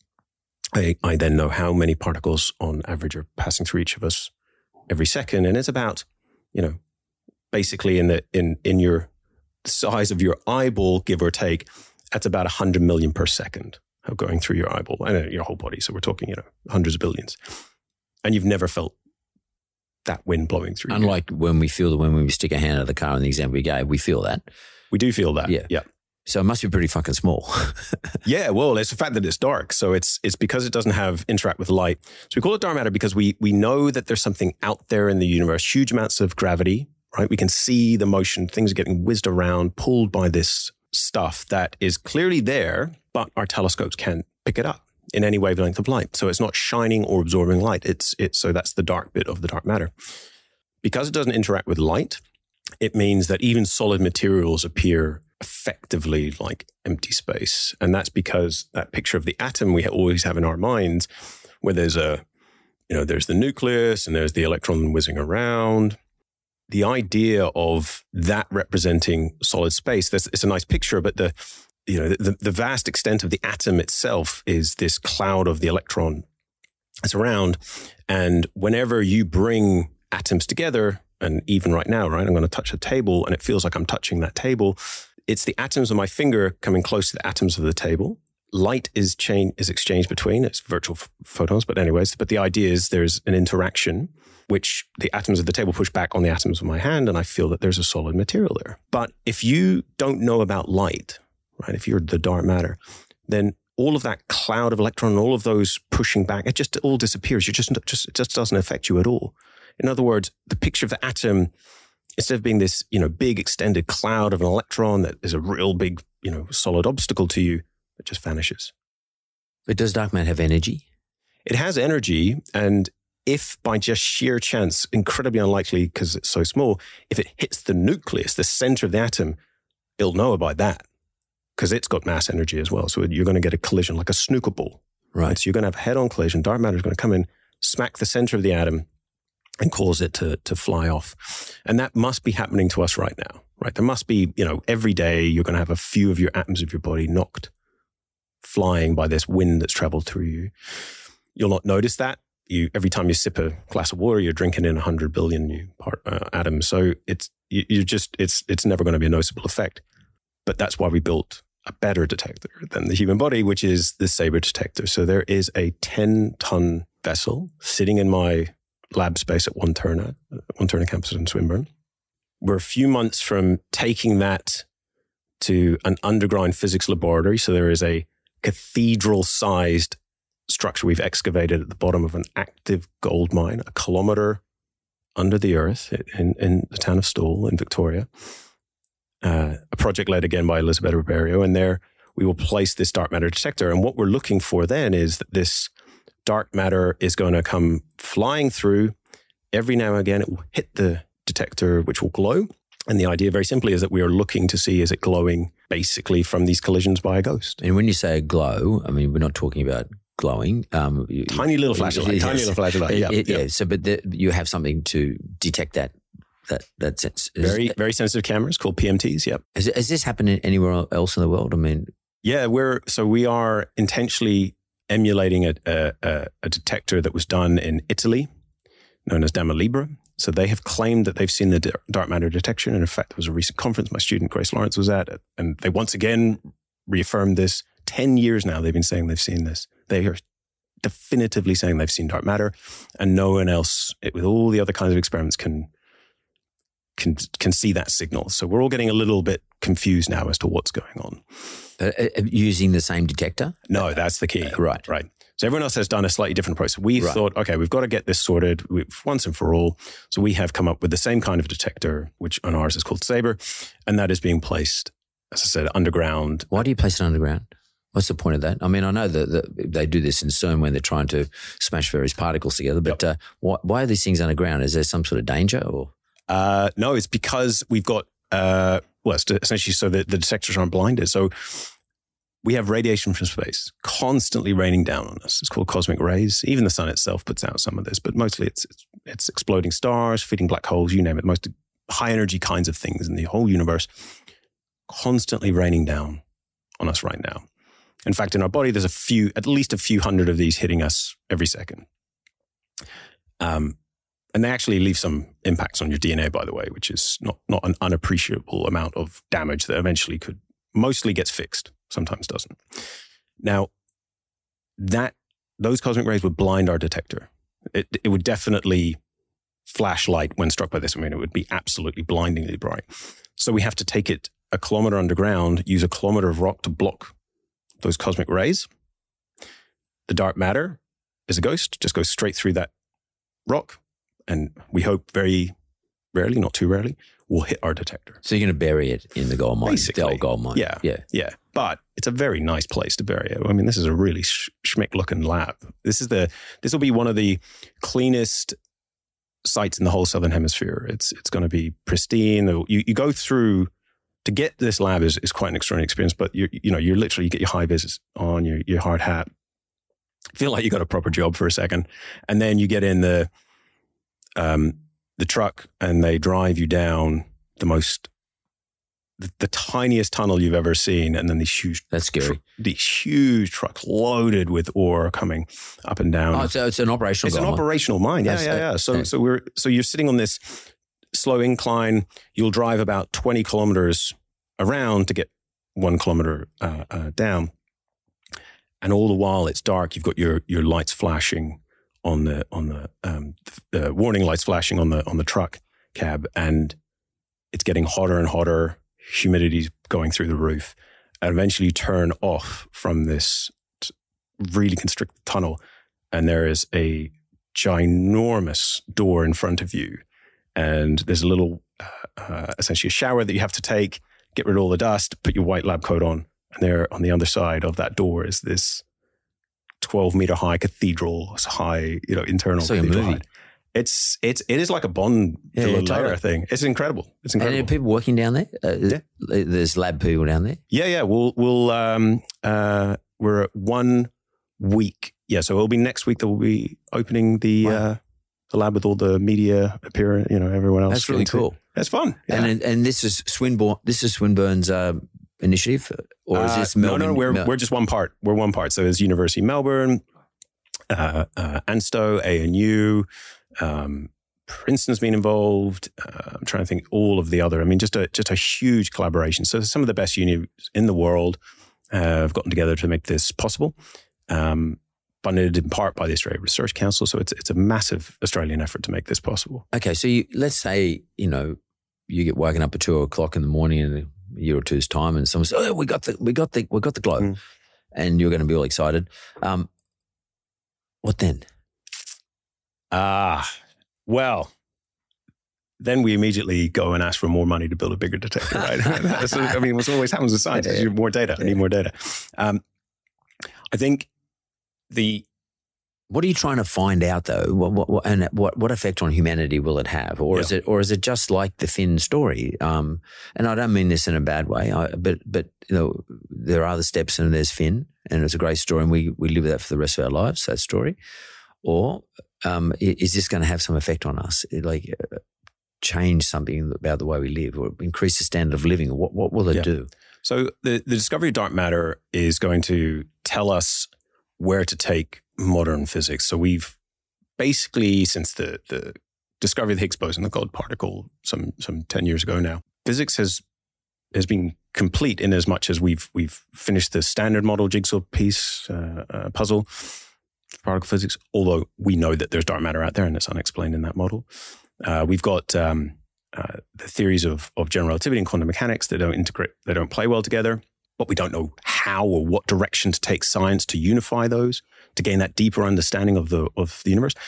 I, I then know how many particles on average are passing through each of us every second. And it's about, you know, basically in the in in your size of your eyeball, give or take, that's about one hundred million per second of going through your eyeball and your whole body. So we're talking, you know, hundreds of billions. And you've never felt that wind blowing through. Unlike when we feel that when we stick a hand out of the car in the example we gave, we feel that. We do feel that. Yeah. Yeah. So it must be pretty fucking small. Yeah, well, it's the fact that it's dark. So it's it's because it doesn't have interact with light. So we call it dark matter because we we know that there's something out there in the universe, huge amounts of gravity, right? We can see the motion, things are getting whizzed around, pulled by this stuff that is clearly there, but our telescopes can't pick it up in any wavelength of light. So it's not shining or absorbing light. It's it's so that's the dark bit of the dark matter. Because it doesn't interact with light, it means that even solid materials appear effectively like empty space. And that's because that picture of the atom we always have in our minds, where there's a, you know, there's the nucleus and there's the electron whizzing around. The idea of that representing solid space, there's, it's a nice picture, but the, you know, the, the vast extent of the atom itself is this cloud of the electron that's around. And whenever you bring atoms together, and even right now, right, I'm going to touch a table and it feels like I'm touching that table. It's the atoms of my finger coming close to the atoms of the table. Light is chain is exchanged between, it's virtual f- photons, but anyways, but the idea is there's an interaction which the atoms of the table push back on the atoms of my hand, and I feel that there's a solid material there. But if you don't know about light, right, if you're the dark matter, then all of that cloud of electron, all of those pushing back, it just all disappears. You just, just it just doesn't affect you at all. In other words, the picture of the atom, instead of being this, you know, big extended cloud of an electron that is a real big, you know, solid obstacle to you, it just vanishes. But does dark matter have energy? It has energy, and if by just sheer chance, incredibly unlikely because it's so small, if it hits the nucleus, the center of the atom, it'll know about that because it's got mass energy as well. So you're going to get a collision like a snooker ball. Right. right? So you're going to have a head-on collision. Dark matter is going to come in, smack the center of the atom, and cause it to to fly off. And that must be happening to us right now, right? There must be, you know, every day you're going to have a few of your atoms of your body knocked flying by this wind that's traveled through you. You'll not notice that. You every time you sip a glass of water, you're drinking in one hundred billion new part, uh, atoms. So it's you, you just it's it's never going to be a noticeable effect. But that's why we built a better detector than the human body, which is the SABRE detector. So there is a ten-ton vessel sitting in my lab space at One Turner, One Turner campus in Swinburne. We're a few months from taking that to an underground physics laboratory. So there is a cathedral-sized structure we've excavated at the bottom of an active gold mine, a kilometre under the earth in, in the town of Stawell in Victoria. Uh, a project led again by Elizabeth Ribeiro. And there we will place this dark matter detector. And what we're looking for then is that this dark matter is going to come flying through. Every now and again, it will hit the detector, which will glow. And the idea, very simply, is that we are looking to see, is it glowing basically from these collisions by a ghost? And when you say glow, I mean, we're not talking about glowing. Um, you, tiny little flash of light. Yes. Tiny little flash of light. Yeah, it, yeah. yeah. So, but the, you have something to detect that. That that sense. Is very it, very sensitive cameras called P M Ts. Yep. Has, has this happened anywhere else in the world? I mean, yeah, we're so we are intentionally emulating a, a, a detector that was done in Italy, known as Dama Libra. So they have claimed that they've seen the dark matter detection. And in fact, there was a recent conference my student Grace Lawrence was at, and they once again reaffirmed this. Ten years now, they've been saying they've seen this. They are definitively saying they've seen dark matter, and no one else, it, with all the other kinds of experiments, can can can see that signal. So we're all getting a little bit confused now as to what's going on. Uh, using the same detector? No, that's the key. Uh, right. Right. So everyone else has done a slightly different approach. So we right. thought, okay, we've got to get this sorted we've, once and for all. So we have come up with the same kind of detector, which on ours is called SABRE, and that is being placed, as I said, underground. Why do you place it underground? What's the point of that? I mean, I know that, that they do this in CERN when they're trying to smash various particles together, but yep. uh, why, why are these things underground? Is there some sort of danger or? Uh, no, it's because we've got, uh, well, it's essentially so that the detectors aren't blinded. So we have radiation from space constantly raining down on us. It's called cosmic rays. Even the sun itself puts out some of this, but mostly it's, it's, it's exploding stars, feeding black holes, you name it, most high energy kinds of things in the whole universe, constantly raining down on us right now. In fact, in our body, there's a few, at least a few hundred of these hitting us every second. Um, And they actually leave some impacts on your D N A, by the way, which is not, not an unappreciable amount of damage that eventually could, mostly gets fixed, sometimes doesn't. Now, that those cosmic rays would blind our detector. It, it would definitely flash light when struck by this. I mean, it would be absolutely blindingly bright. So we have to take it a kilometer underground, use a kilometer of rock to block those cosmic rays. The dark matter is a ghost, just goes straight through that rock. And we hope very rarely, not too rarely, will hit our detector. So you're going to bury it in the gold mine, basically, the old gold mine. Yeah, yeah, yeah. But it's a very nice place to bury it. I mean, this is a really sh- schmick-looking lab. This is the. This will be one of the cleanest sites in the whole Southern Hemisphere. It's it's going to be pristine. You you go through to get this lab is, is quite an extraordinary experience. But you you know you literally you get your high vis on, your your hard hat, feel like you got a proper job for a second, and then you get in the. Um, the truck and they drive you down the most, the, the tiniest tunnel you've ever seen. And then these huge, that's scary. Tr- these huge trucks loaded with ore coming up and down. Oh, so it's an operational It's an mine. operational mine. Yeah, that's yeah, yeah. So, so we're, so you're sitting on this slow incline. You'll drive about twenty kilometers around to get one kilometer uh, uh, down. And all the while it's dark, you've got your, your lights flashing on the on the, um, the warning lights flashing on the on the truck cab, and it's getting hotter and hotter. Humidity's going through the roof, and eventually you turn off from this really constricted tunnel, and there is a ginormous door in front of you, and there's a little, uh, uh, essentially a shower that you have to take, get rid of all the dust, put your white lab coat on, and there on the other side of that door is this twelve meter high cathedral, high, you know, internal. It's like a movie. Height. It's it's it is like a Bond yeah, yeah, totally. thing. It's incredible. It's incredible. And are people working down there? Uh, yeah. There's lab people down there. Yeah, yeah. We'll we'll um uh we're at one week. Yeah, so it'll be next week that we'll be opening the wow. uh, the lab with all the media appearing. You know, everyone else. That's really cool. That's fun. Yeah. And and this is Swinburne. This is Swinburne's uh, initiative, or is this uh, Melbourne? No, no, we're Mel- we're just one part. We're one part. So there's University of Melbourne, uh, uh, ANSTO, A N U. Um, Princeton's been involved. Uh, I'm trying to think all of the other. I mean, just a just a huge collaboration. So some of the best unis in the world uh, have gotten together to make this possible. Um, funded in part by the Australian Research Council. So it's it's a massive Australian effort to make this possible. Okay, so you, let's say you know you get woken up at two o'clock in the morning in a year or two's time, and someone says, "Oh, we got the we got the we got the globe," mm. and you're going to be all excited. Um, what then? Ah, well, then we immediately go and ask for more money to build a bigger detector, right? so, I mean, what always happens with science is you need more data. I need more data. Um, I think the... What are you trying to find out, though? What, what, what, and what, what effect on humanity will it have? Or yeah. is it or is it just like the Finn story? Um, and I don't mean this in a bad way, I, but but you know there are the steps and there's Finn, and it's a great story, and we, we live with that for the rest of our lives, that story. Or... Um, is this going to have some effect on us? Like uh, change something about the way we live, or increase the standard of living? What what will it yeah. do? So the, the discovery of dark matter is going to tell us where to take modern physics. So we've basically, since the, the discovery of the Higgs boson, the gold particle, some some ten years ago now, physics has has been complete in as much as we've we've finished the standard model jigsaw piece uh, uh, puzzle. Particle physics, although we know that there's dark matter out there and it's unexplained in that model. Uh, we've got um, uh, the theories of, of general relativity and quantum mechanics that don't integrate, they don't play well together, but we don't know how or what direction to take science to unify those, to gain that deeper understanding of the of the universe.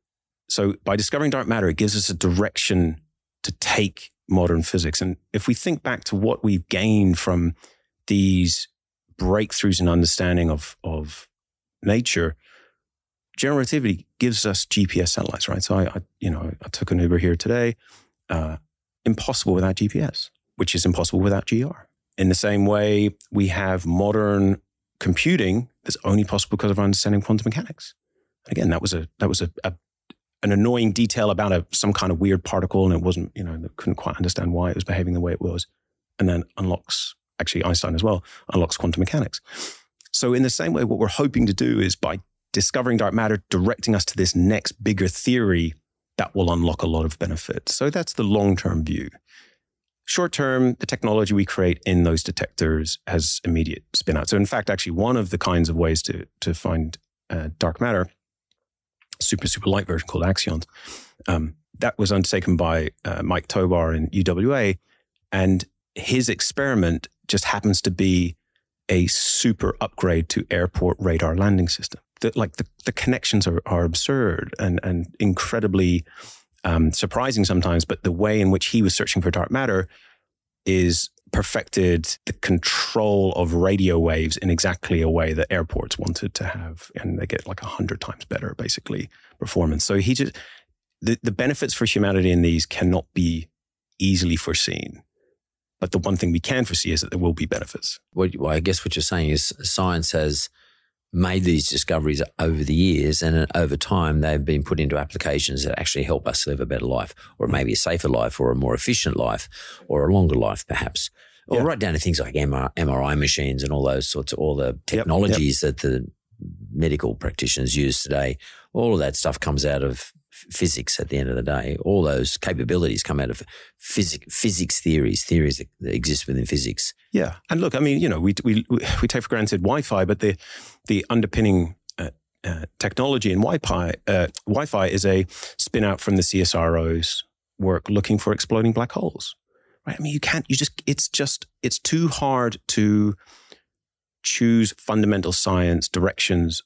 So by discovering dark matter, it gives us a direction to take modern physics. And if we think back to what we've gained from these breakthroughs in understanding of, of nature, general relativity gives us G P S satellites, right? So I, I you know, I took an Uber here today. Uh, impossible without G P S, which is impossible without G R. In the same way, we have modern computing that's only possible because of our understanding of quantum mechanics. And again, that was a that was a, a an annoying detail about a some kind of weird particle, and it wasn't, you know, they couldn't quite understand why it was behaving the way it was. And then unlocks, actually Einstein as well, unlocks quantum mechanics. So in the same way, what we're hoping to do is by discovering dark matter, directing us to this next bigger theory that will unlock a lot of benefit. So that's the long-term view. Short-term, the technology we create in those detectors has immediate spin-out. So in fact, actually, one of the kinds of ways to, to find uh, dark matter, super, super light version called Axions, um, that was undertaken by uh, Mike Tobar in U W A, and his experiment just happens to be a super upgrade to airport radar landing system. The, like the, the connections are, are absurd and, and incredibly um, surprising sometimes, but the way in which he was searching for dark matter is perfected the control of radio waves in exactly a way that airports wanted to have, and they get like a hundred times better, basically, performance. So he just the, the benefits for humanity in these cannot be easily foreseen. But the one thing we can foresee is that there will be benefits. Well, I guess what you're saying is science has made these discoveries over the years, and over time they've been put into applications that actually help us live a better life, or maybe a safer life, or a more efficient life, or a longer life perhaps. Or yeah. right down to things like M R I machines and all those sorts of, all the technologies yep, yep. that the medical practitioners use today. All of that stuff comes out of physics at the end of the day. All those capabilities come out of physics, physics theories, theories that, that exist within physics. Yeah. And look, I mean, you know, we we we take for granted Wi-Fi, but the the underpinning uh, uh, technology and Wi-Fi, uh, Wi-Fi is a spin out from the C S R O's work looking for exploding black holes. Right? I mean, you can't, you just, it's just, it's too hard to choose fundamental science directions,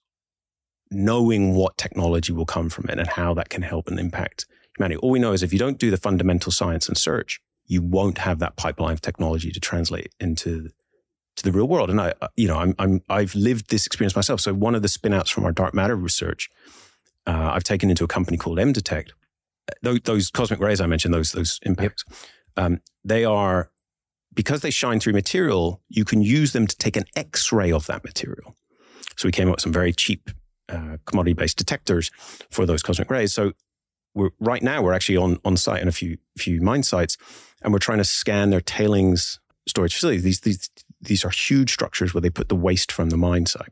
knowing what technology will come from it and how that can help and impact humanity. All we know is if you don't do the fundamental science and search, you won't have that pipeline of technology to translate into to the real world. And I, you know, I'm, I'm, I've lived this experience myself. So one of the spin-outs from our dark matter research, uh, I've taken into a company called M-Detect. Those, those cosmic rays I mentioned, those those impacts, um, they are, because they shine through material, you can use them to take an X-ray of that material. So we came up with some very cheap uh, commodity-based detectors for those cosmic rays. So we're, right now we're actually on, on site in a few few mine sites, and we're trying to scan their tailings storage facilities. These these these are huge structures where they put the waste from the mine site.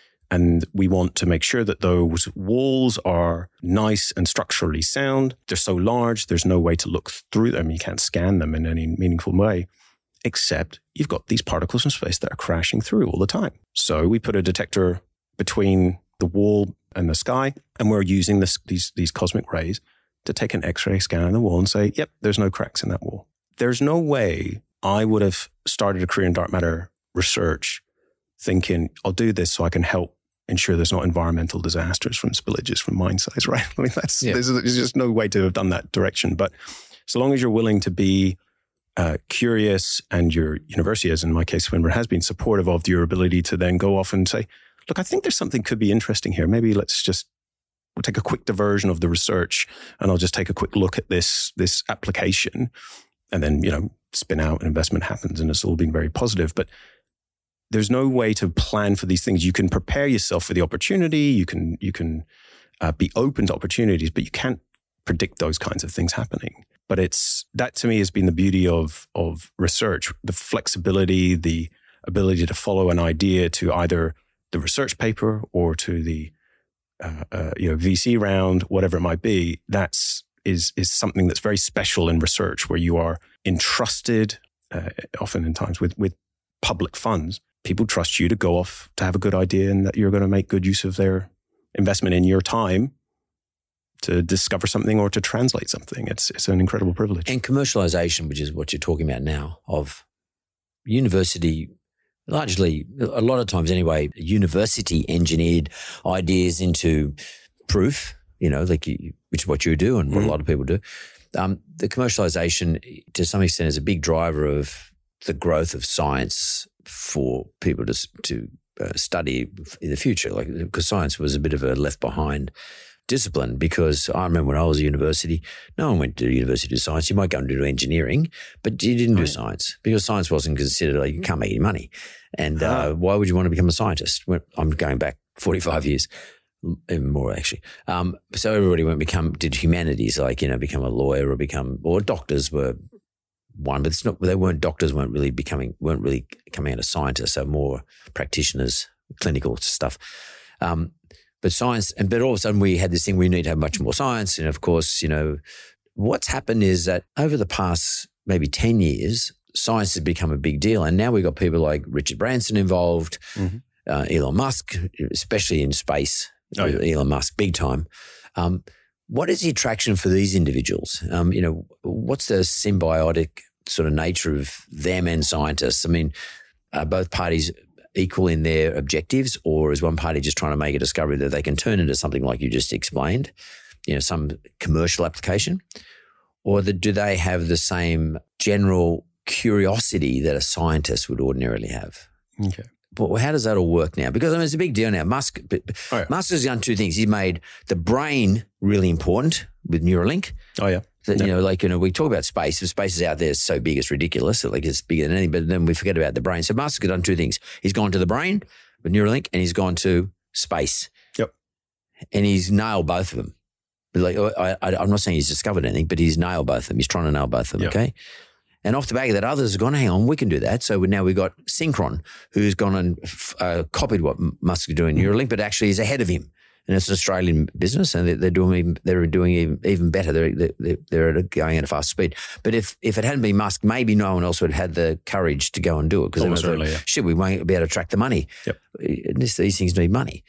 And we want to make sure that those walls are nice and structurally sound. They're so large, there's no way to look through them. You can't scan them in any meaningful way, except you've got these particles from space that are crashing through all the time. So we put a detector between the wall and the sky, and we're using this, these, these cosmic rays to take an X-ray scan on the wall and say, yep, there's no cracks in that wall. There's no way I would have started a career in dark matter research thinking, I'll do this so I can help ensure there's not environmental disasters from spillages from mine sites, right? I mean, that's, yeah. there's, there's just no way to have done that direction. But so long as you're willing to be uh, curious, and your university, as in my case, Swinburne, has been supportive of your ability to then go off and say, look, I think there's something could be interesting here. Maybe let's just we'll take a quick diversion of the research, and I'll just take a quick look at this, this application, and then, you know, spin out and investment happens, and it's all been very positive. But there's no way to plan for these things. You can prepare yourself for the opportunity. You can you can uh, be open to opportunities, but you can't predict those kinds of things happening. But it's that to me has been the beauty of of research: the flexibility, the ability to follow an idea to either the research paper or to the uh, uh, you know V C round, whatever it might be. That's is is something that's very special in research, where you are entrusted, uh, often in times with with public funds. People trust you to go off to have a good idea, and that you're going to make good use of their investment in your time to discover something or to translate something. It's it's an incredible privilege. And commercialization, which is what you're talking about now, of university, largely, a lot of times anyway, university engineered ideas into proof, you know, like you, which is what you do and what mm. a lot of people do. Um, the commercialization, to some extent, is a big driver of the growth of science for people to to uh, study in the future, like because science was a bit of a left behind discipline. Because I remember when I was at university, no one went to university to do science. You might go and do engineering, but you didn't do science because science wasn't considered like you can't make any money. And uh, why would you want to become a scientist? I'm going back forty-five years, even more actually. Um, so everybody went become did humanities, like you know, become a lawyer or become or doctors were. One, but it's not. They weren't doctors. weren't really becoming. weren't really coming out as scientists. So more practitioners, clinical stuff. Um, but science, and but all of a sudden we had this thing. We need to have much more science, and of course, you know, what's happened is that over the past maybe ten years, science has become a big deal, and now we've got people like Richard Branson involved, mm-hmm. uh, Elon Musk, especially in space. Oh, yeah. Elon Musk, big time. Um, What is the attraction for these individuals? Um, you know, what's the symbiotic sort of nature of them and scientists? I mean, are both parties equal in their objectives, or is one party just trying to make a discovery that they can turn into something like you just explained, you know, some commercial application? Or the, do they have the same general curiosity that a scientist would ordinarily have? Okay. But how does that all work now? Because I mean, it's a big deal now. Musk, oh, yeah. Musk has done two things. He's made the brain really important with Neuralink. Oh yeah, that, yeah. You know, like you know, we talk about space. The space is out there; it's so big, it's ridiculous. Like it's bigger than anything. But then we forget about the brain. So Musk has done two things. He's gone to the brain with Neuralink, and he's gone to space. Yep. And he's nailed both of them. Like I, I, I'm not saying he's discovered anything, but he's nailed both of them. He's trying to nail both of them. Yep. Okay. And off the back of that, others have gone, hang on, we can do that. So now we've got Synchron, who's gone and uh, copied what Musk is doing in Neuralink, but actually is ahead of him. And it's an Australian business, and they're, they're doing even, they're doing even, even better. They're, they're they're going at a fast speed. But if if it hadn't been Musk, maybe no one else would have had the courage to go and do it, because they would have thought, yeah. shit, we won't be able to track the money. Yep. This, these things need money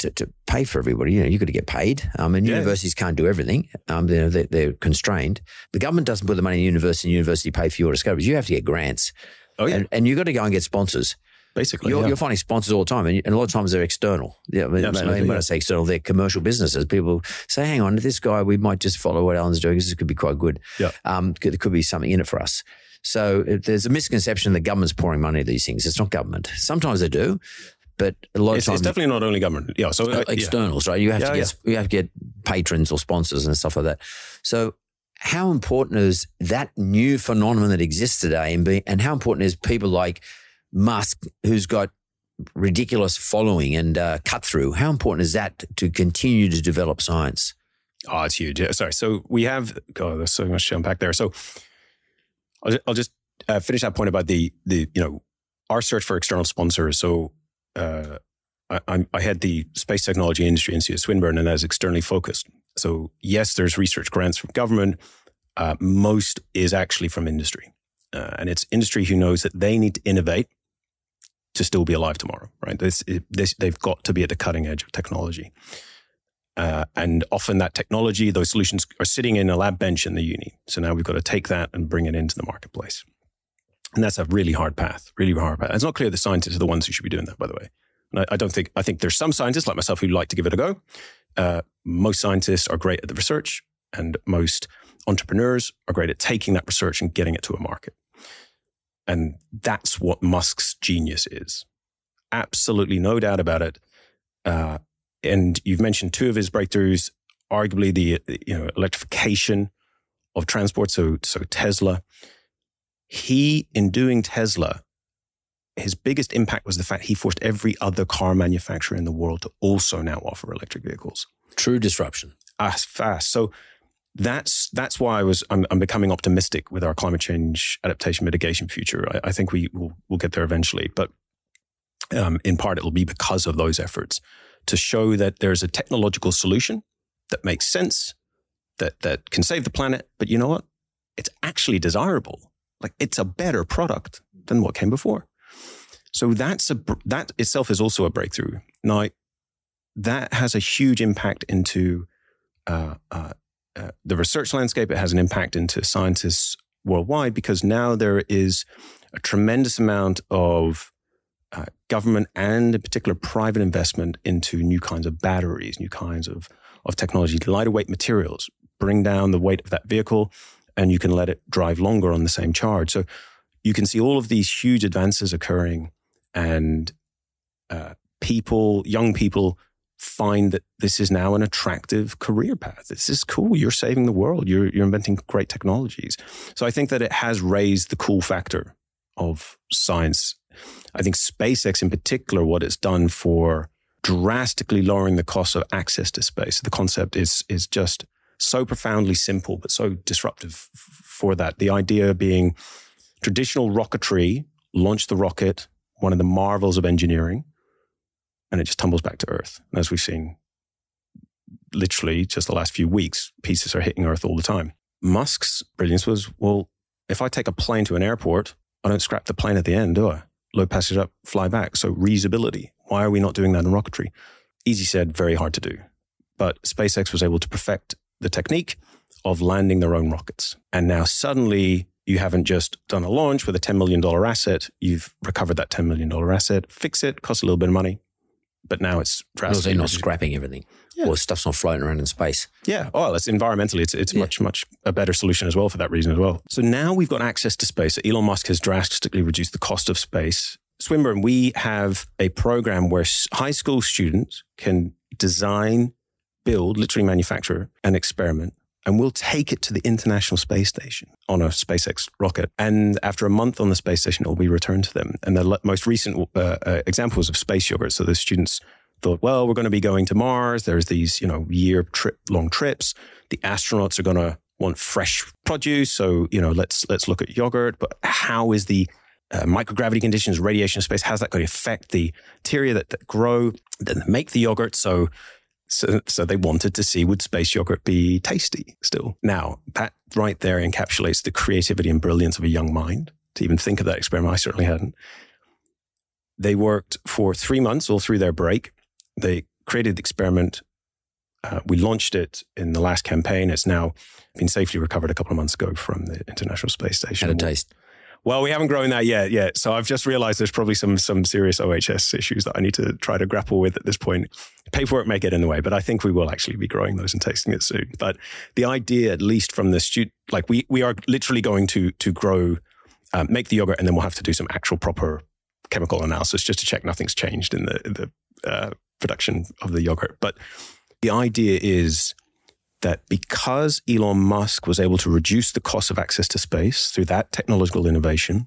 to, to pay for everybody. You know, you've got to get paid. Um, and yeah. universities can't do everything. Um, they're, they're, they're constrained. The government doesn't put the money in the university, and university pay for your discoveries. You have to get grants. Oh, yeah. And, and you've got to go and get sponsors. Basically, you're, yeah. you're finding sponsors all the time, and, and a lot of times they're external. Yeah, I mean, Absolutely, when yeah. I say external, they're commercial businesses. People say, "Hang on, this guy, we might just follow what Alan's doing. This could be quite good. Yeah, um, there could be something in it for us." So it, there's a misconception the government's pouring money into these things. It's not government. Sometimes they do, but a lot it's, of times it's definitely not only government. Yeah, so uh, externals, yeah. right? You have yeah, to get yeah. you have to get patrons or sponsors and stuff like that. So how important is that new phenomenon that exists today, and be, and how important is people like Musk, who's got ridiculous following and uh, cut through? How important is that to continue to develop science? Oh, it's huge. Yeah, sorry. So we have, God, there's so much to unpack there. So I'll just, I'll just uh, finish that point about the, the, you know, our search for external sponsors. So uh, I, I had the Space Technology Industry Institute at Swinburne, and that is externally focused. So yes, there's research grants from government. Uh, most is actually from industry. Uh, and it's industry who knows that they need to innovate to still be alive tomorrow, right? This, this, they've got to be at the cutting edge of technology. Uh, and often that technology, those solutions are sitting in a lab bench in the uni. So now we've got to take that and bring it into the marketplace. And that's a really hard path, really hard path. It's not clear the scientists are the ones who should be doing that, by the way. And I, I don't think, I think there's some scientists like myself who like to give it a go. Uh, most scientists are great at the research, and most entrepreneurs are great at taking that research and getting it to a market. And that's what Musk's genius is. Absolutely no doubt about it. Uh, and you've mentioned two of his breakthroughs, arguably the you know electrification of transport, so, so Tesla. He, in doing Tesla, his biggest impact was the fact he forced every other car manufacturer in the world to also now offer electric vehicles. True disruption. As fast. So That's that's why I was I'm, I'm becoming optimistic with our climate change adaptation mitigation future. I, I think we will we'll get there eventually, but um, in part it will be because of those efforts to show that there's a technological solution that makes sense, that that can save the planet. But you know what? It's actually desirable. Like it's a better product than what came before. So that's a that itself is also a breakthrough. Now that has a huge impact into. Uh, uh, Uh, the research landscape. It has an impact into scientists worldwide, because now there is a tremendous amount of uh, government and in particular private investment into new kinds of batteries, new kinds of, of technology, lighter weight materials, bring down the weight of that vehicle, and you can let it drive longer on the same charge. So you can see all of these huge advances occurring, and uh, people, young people, find that this is now an attractive career path. This is cool. You're saving the world. You're you're inventing great technologies. So I think that it has raised the cool factor of science. I think SpaceX in particular, what it's done for drastically lowering the cost of access to space. The concept is is just so profoundly simple, but so disruptive for that. The idea being traditional rocketry, launch the rocket, one of the marvels of engineering, and it just tumbles back to Earth. And as we've seen, literally just the last few weeks, pieces are hitting Earth all the time. Musk's brilliance was, well, if I take a plane to an airport, I don't scrap the plane at the end, do I? Load passengers up, fly back. So reusability. Why are we not doing that in rocketry? Easy said, very hard to do. But SpaceX was able to perfect the technique of landing their own rockets. And now suddenly you haven't just done a launch with a ten million dollars asset. You've recovered that ten million dollars asset, fix it, costs a little bit of money. But now it's drastically. You're not scrapping everything. Yeah. Or stuff's not floating around in space. Yeah. Oh, well, it's environmentally, it's it's yeah. much, much a better solution as well for that reason as well. So now we've got access to space. Elon Musk has drastically reduced the cost of space. Swinburne, we have a program where high school students can design, build, literally manufacture an experiment, and we'll take it to the International Space Station on a SpaceX rocket. And after a month on the space station, it will be returned to them. And the most recent uh, uh, examples of space yogurt. So the students thought, well, we're going to be going to Mars. There's these, you know, year trip, long trips. The astronauts are going to want fresh produce. So, you know, let's, let's look at yogurt. But how is the uh, microgravity conditions, radiation of space, how's that going to affect the bacteria that, that grow, then make the yogurt? So, So, so they wanted to see, would space yogurt be tasty still? Now, that right there encapsulates the creativity and brilliance of a young mind. To even think of that experiment, I certainly hadn't. They worked for three months all through their break. They created the experiment. Uh, we launched it in the last campaign. It's now been safely recovered a couple of months ago from the International Space Station. How did it taste? Well, we haven't grown that yet, yet. So I've just realized there's probably some some serious O H S issues that I need to try to grapple with at this point. Paperwork may get in the way, but I think we will actually be growing those and tasting it soon. But the idea, at least from the student, like we we are literally going to to grow, um, make the yogurt, and then we'll have to do some actual proper chemical analysis just to check nothing's changed in the the uh, production of the yogurt. But the idea is that because Elon Musk was able to reduce the cost of access to space through that technological innovation,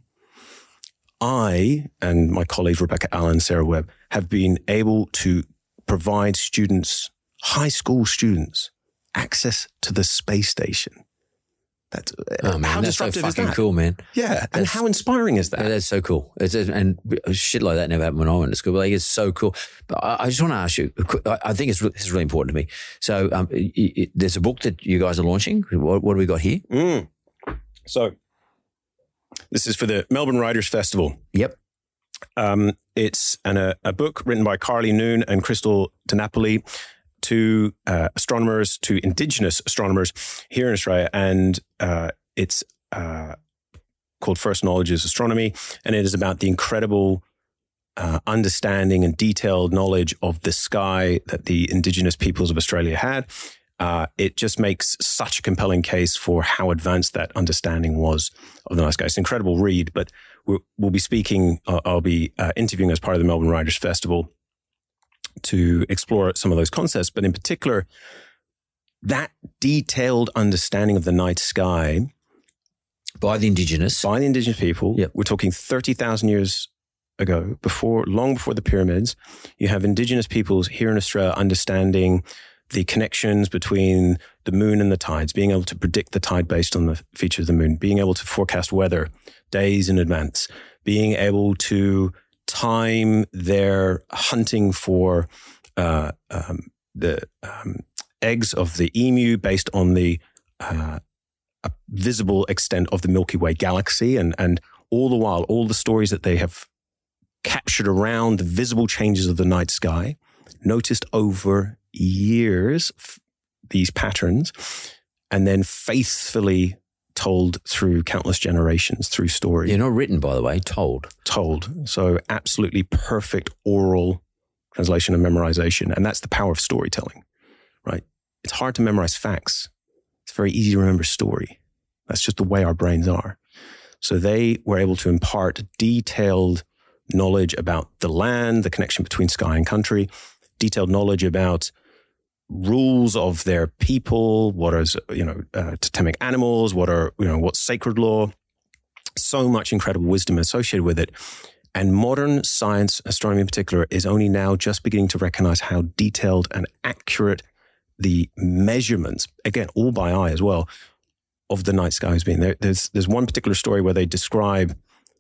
I and my colleagues, Rebecca Allen and Sarah Webb, have been able to provide students, high school students, access to the space station. That's, oh, man, how that's so disruptive is fucking that? Cool, man. Yeah, That's, and how inspiring is that? Yeah, that's so cool. It's, and shit like that never happened when I went to school. But like, it's so cool. But I, I just want to ask you, I think it's, this is really important to me. So um, it, it, there's a book that you guys are launching. What, what do we got here? Mm. So this is for the Melbourne Writers Festival. Yep. Um, it's an, a, a book written by Carly Noon and Crystal DiNapoli, to uh, astronomers, to Indigenous astronomers here in Australia. And uh, it's uh, called First Knowledges Astronomy. And it is about the incredible uh, understanding and detailed knowledge of the sky that the Indigenous peoples of Australia had. Uh, it just makes such a compelling case for how advanced that understanding was of the night sky. It's an incredible read, but we'll, we'll be speaking, uh, I'll be uh, interviewing as part of the Melbourne Writers Festival to explore some of those concepts, but in particular, that detailed understanding of the night sky by the Indigenous, by the Indigenous people. Yep. We're talking thirty thousand years ago, before, long before the pyramids. You have Indigenous peoples here in Australia understanding the connections between the moon and the tides, being able to predict the tide based on the features of the moon, being able to forecast weather days in advance, being able to time their hunting for uh, um, the um, eggs of the emu based on the uh, visible extent of the Milky Way galaxy. And, and all the while, all the stories that they have captured around the visible changes of the night sky, noticed over years, f- these patterns, and then faithfully told through countless generations, through story. You're not written, by the way, told. Told. So absolutely perfect oral translation and memorization. And that's the power of storytelling, right? It's hard to memorize facts. It's very easy to remember story. That's just the way our brains are. So they were able to impart detailed knowledge about the land, the connection between sky and country, detailed knowledge about rules of their people, what are, you know, uh, totemic animals, what are, you know, what's sacred law. So much incredible wisdom associated with it. And modern science, astronomy in particular, is only now just beginning to recognize how detailed and accurate the measurements, again, all by eye as well, of the night sky has been. There, there's, there's one particular story where they describe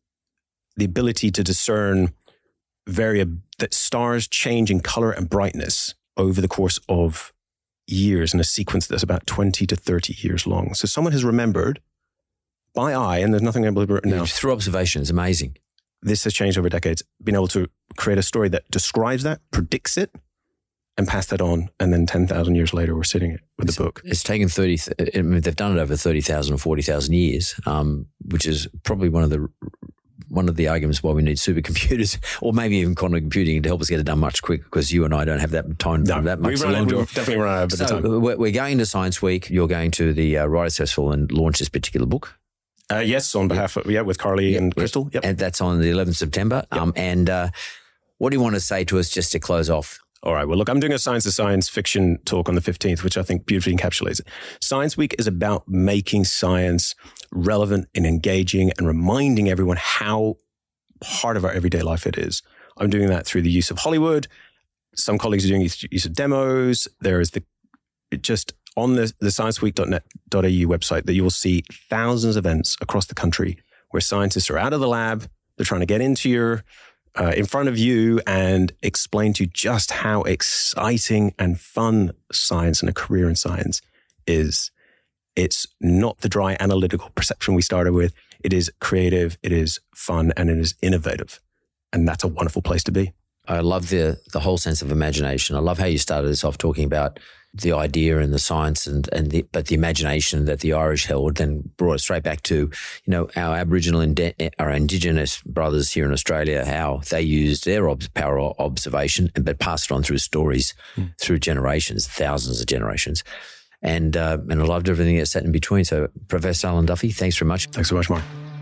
the ability to discern vari- that stars change in color and brightness over the course of years in a sequence that's about twenty to thirty years long. So someone has remembered by eye, and there's nothing able to now. Through observation, it's amazing. This has changed over decades, been able to create a story that describes that, predicts it, and pass that on. And then ten thousand years later, we're sitting with it's, the book. It's taken thirty, I mean, they've done it over thirty thousand or forty thousand years, um, which is probably one of the one of the arguments why we need supercomputers or maybe even quantum computing to help us get it done much quicker, because you and I don't have that time. No, that much we run, long we've definitely run out of so the time. We're going to Science Week. You're going to the uh, Writers Festival and launch this particular book. Uh, yes, on behalf of, yeah, with Carly yep, and Crystal. Yep. And that's on the eleventh of September. Yep. Um, and uh, what do you want to say to us just to close off? All right. Well, look, I'm doing a Science of Science fiction talk on the fifteenth, which I think beautifully encapsulates it. Science Week is about making science relevant and engaging and reminding everyone how part of our everyday life it is. I'm doing that through the use of Hollywood. Some colleagues are doing use of demos. There is the, it just on the, the science week dot net dot a u website that you will see thousands of events across the country where scientists are out of the lab. They're trying to get into your, uh, in front of you and explain to you just how exciting and fun science and a career in science is. It's not the dry analytical perception we started with. It is creative, it is fun, and it is innovative. And that's a wonderful place to be. I love the the whole sense of imagination. I love how you started this off talking about the idea and the science and, and the, but the imagination that the Irish held then brought us straight back to, you know, our Aboriginal and our Indigenous brothers here in Australia, how they used their ob- power of observation, but passed it on through stories, mm. through generations, thousands of generations. And, uh, and I loved everything that sat in between. So Professor Alan Duffy, thanks very much. Thanks so much, Mark.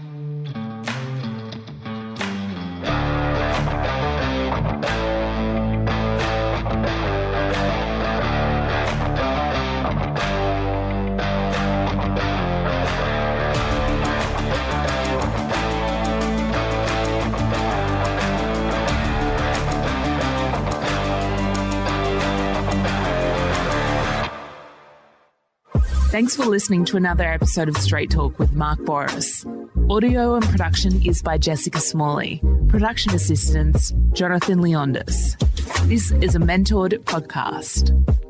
Thanks for listening to another episode of Straight Talk with Mark Bouris. Audio and production is by Jessica Smalley. Production assistance, Jonathan Leondis. This is a mentored podcast.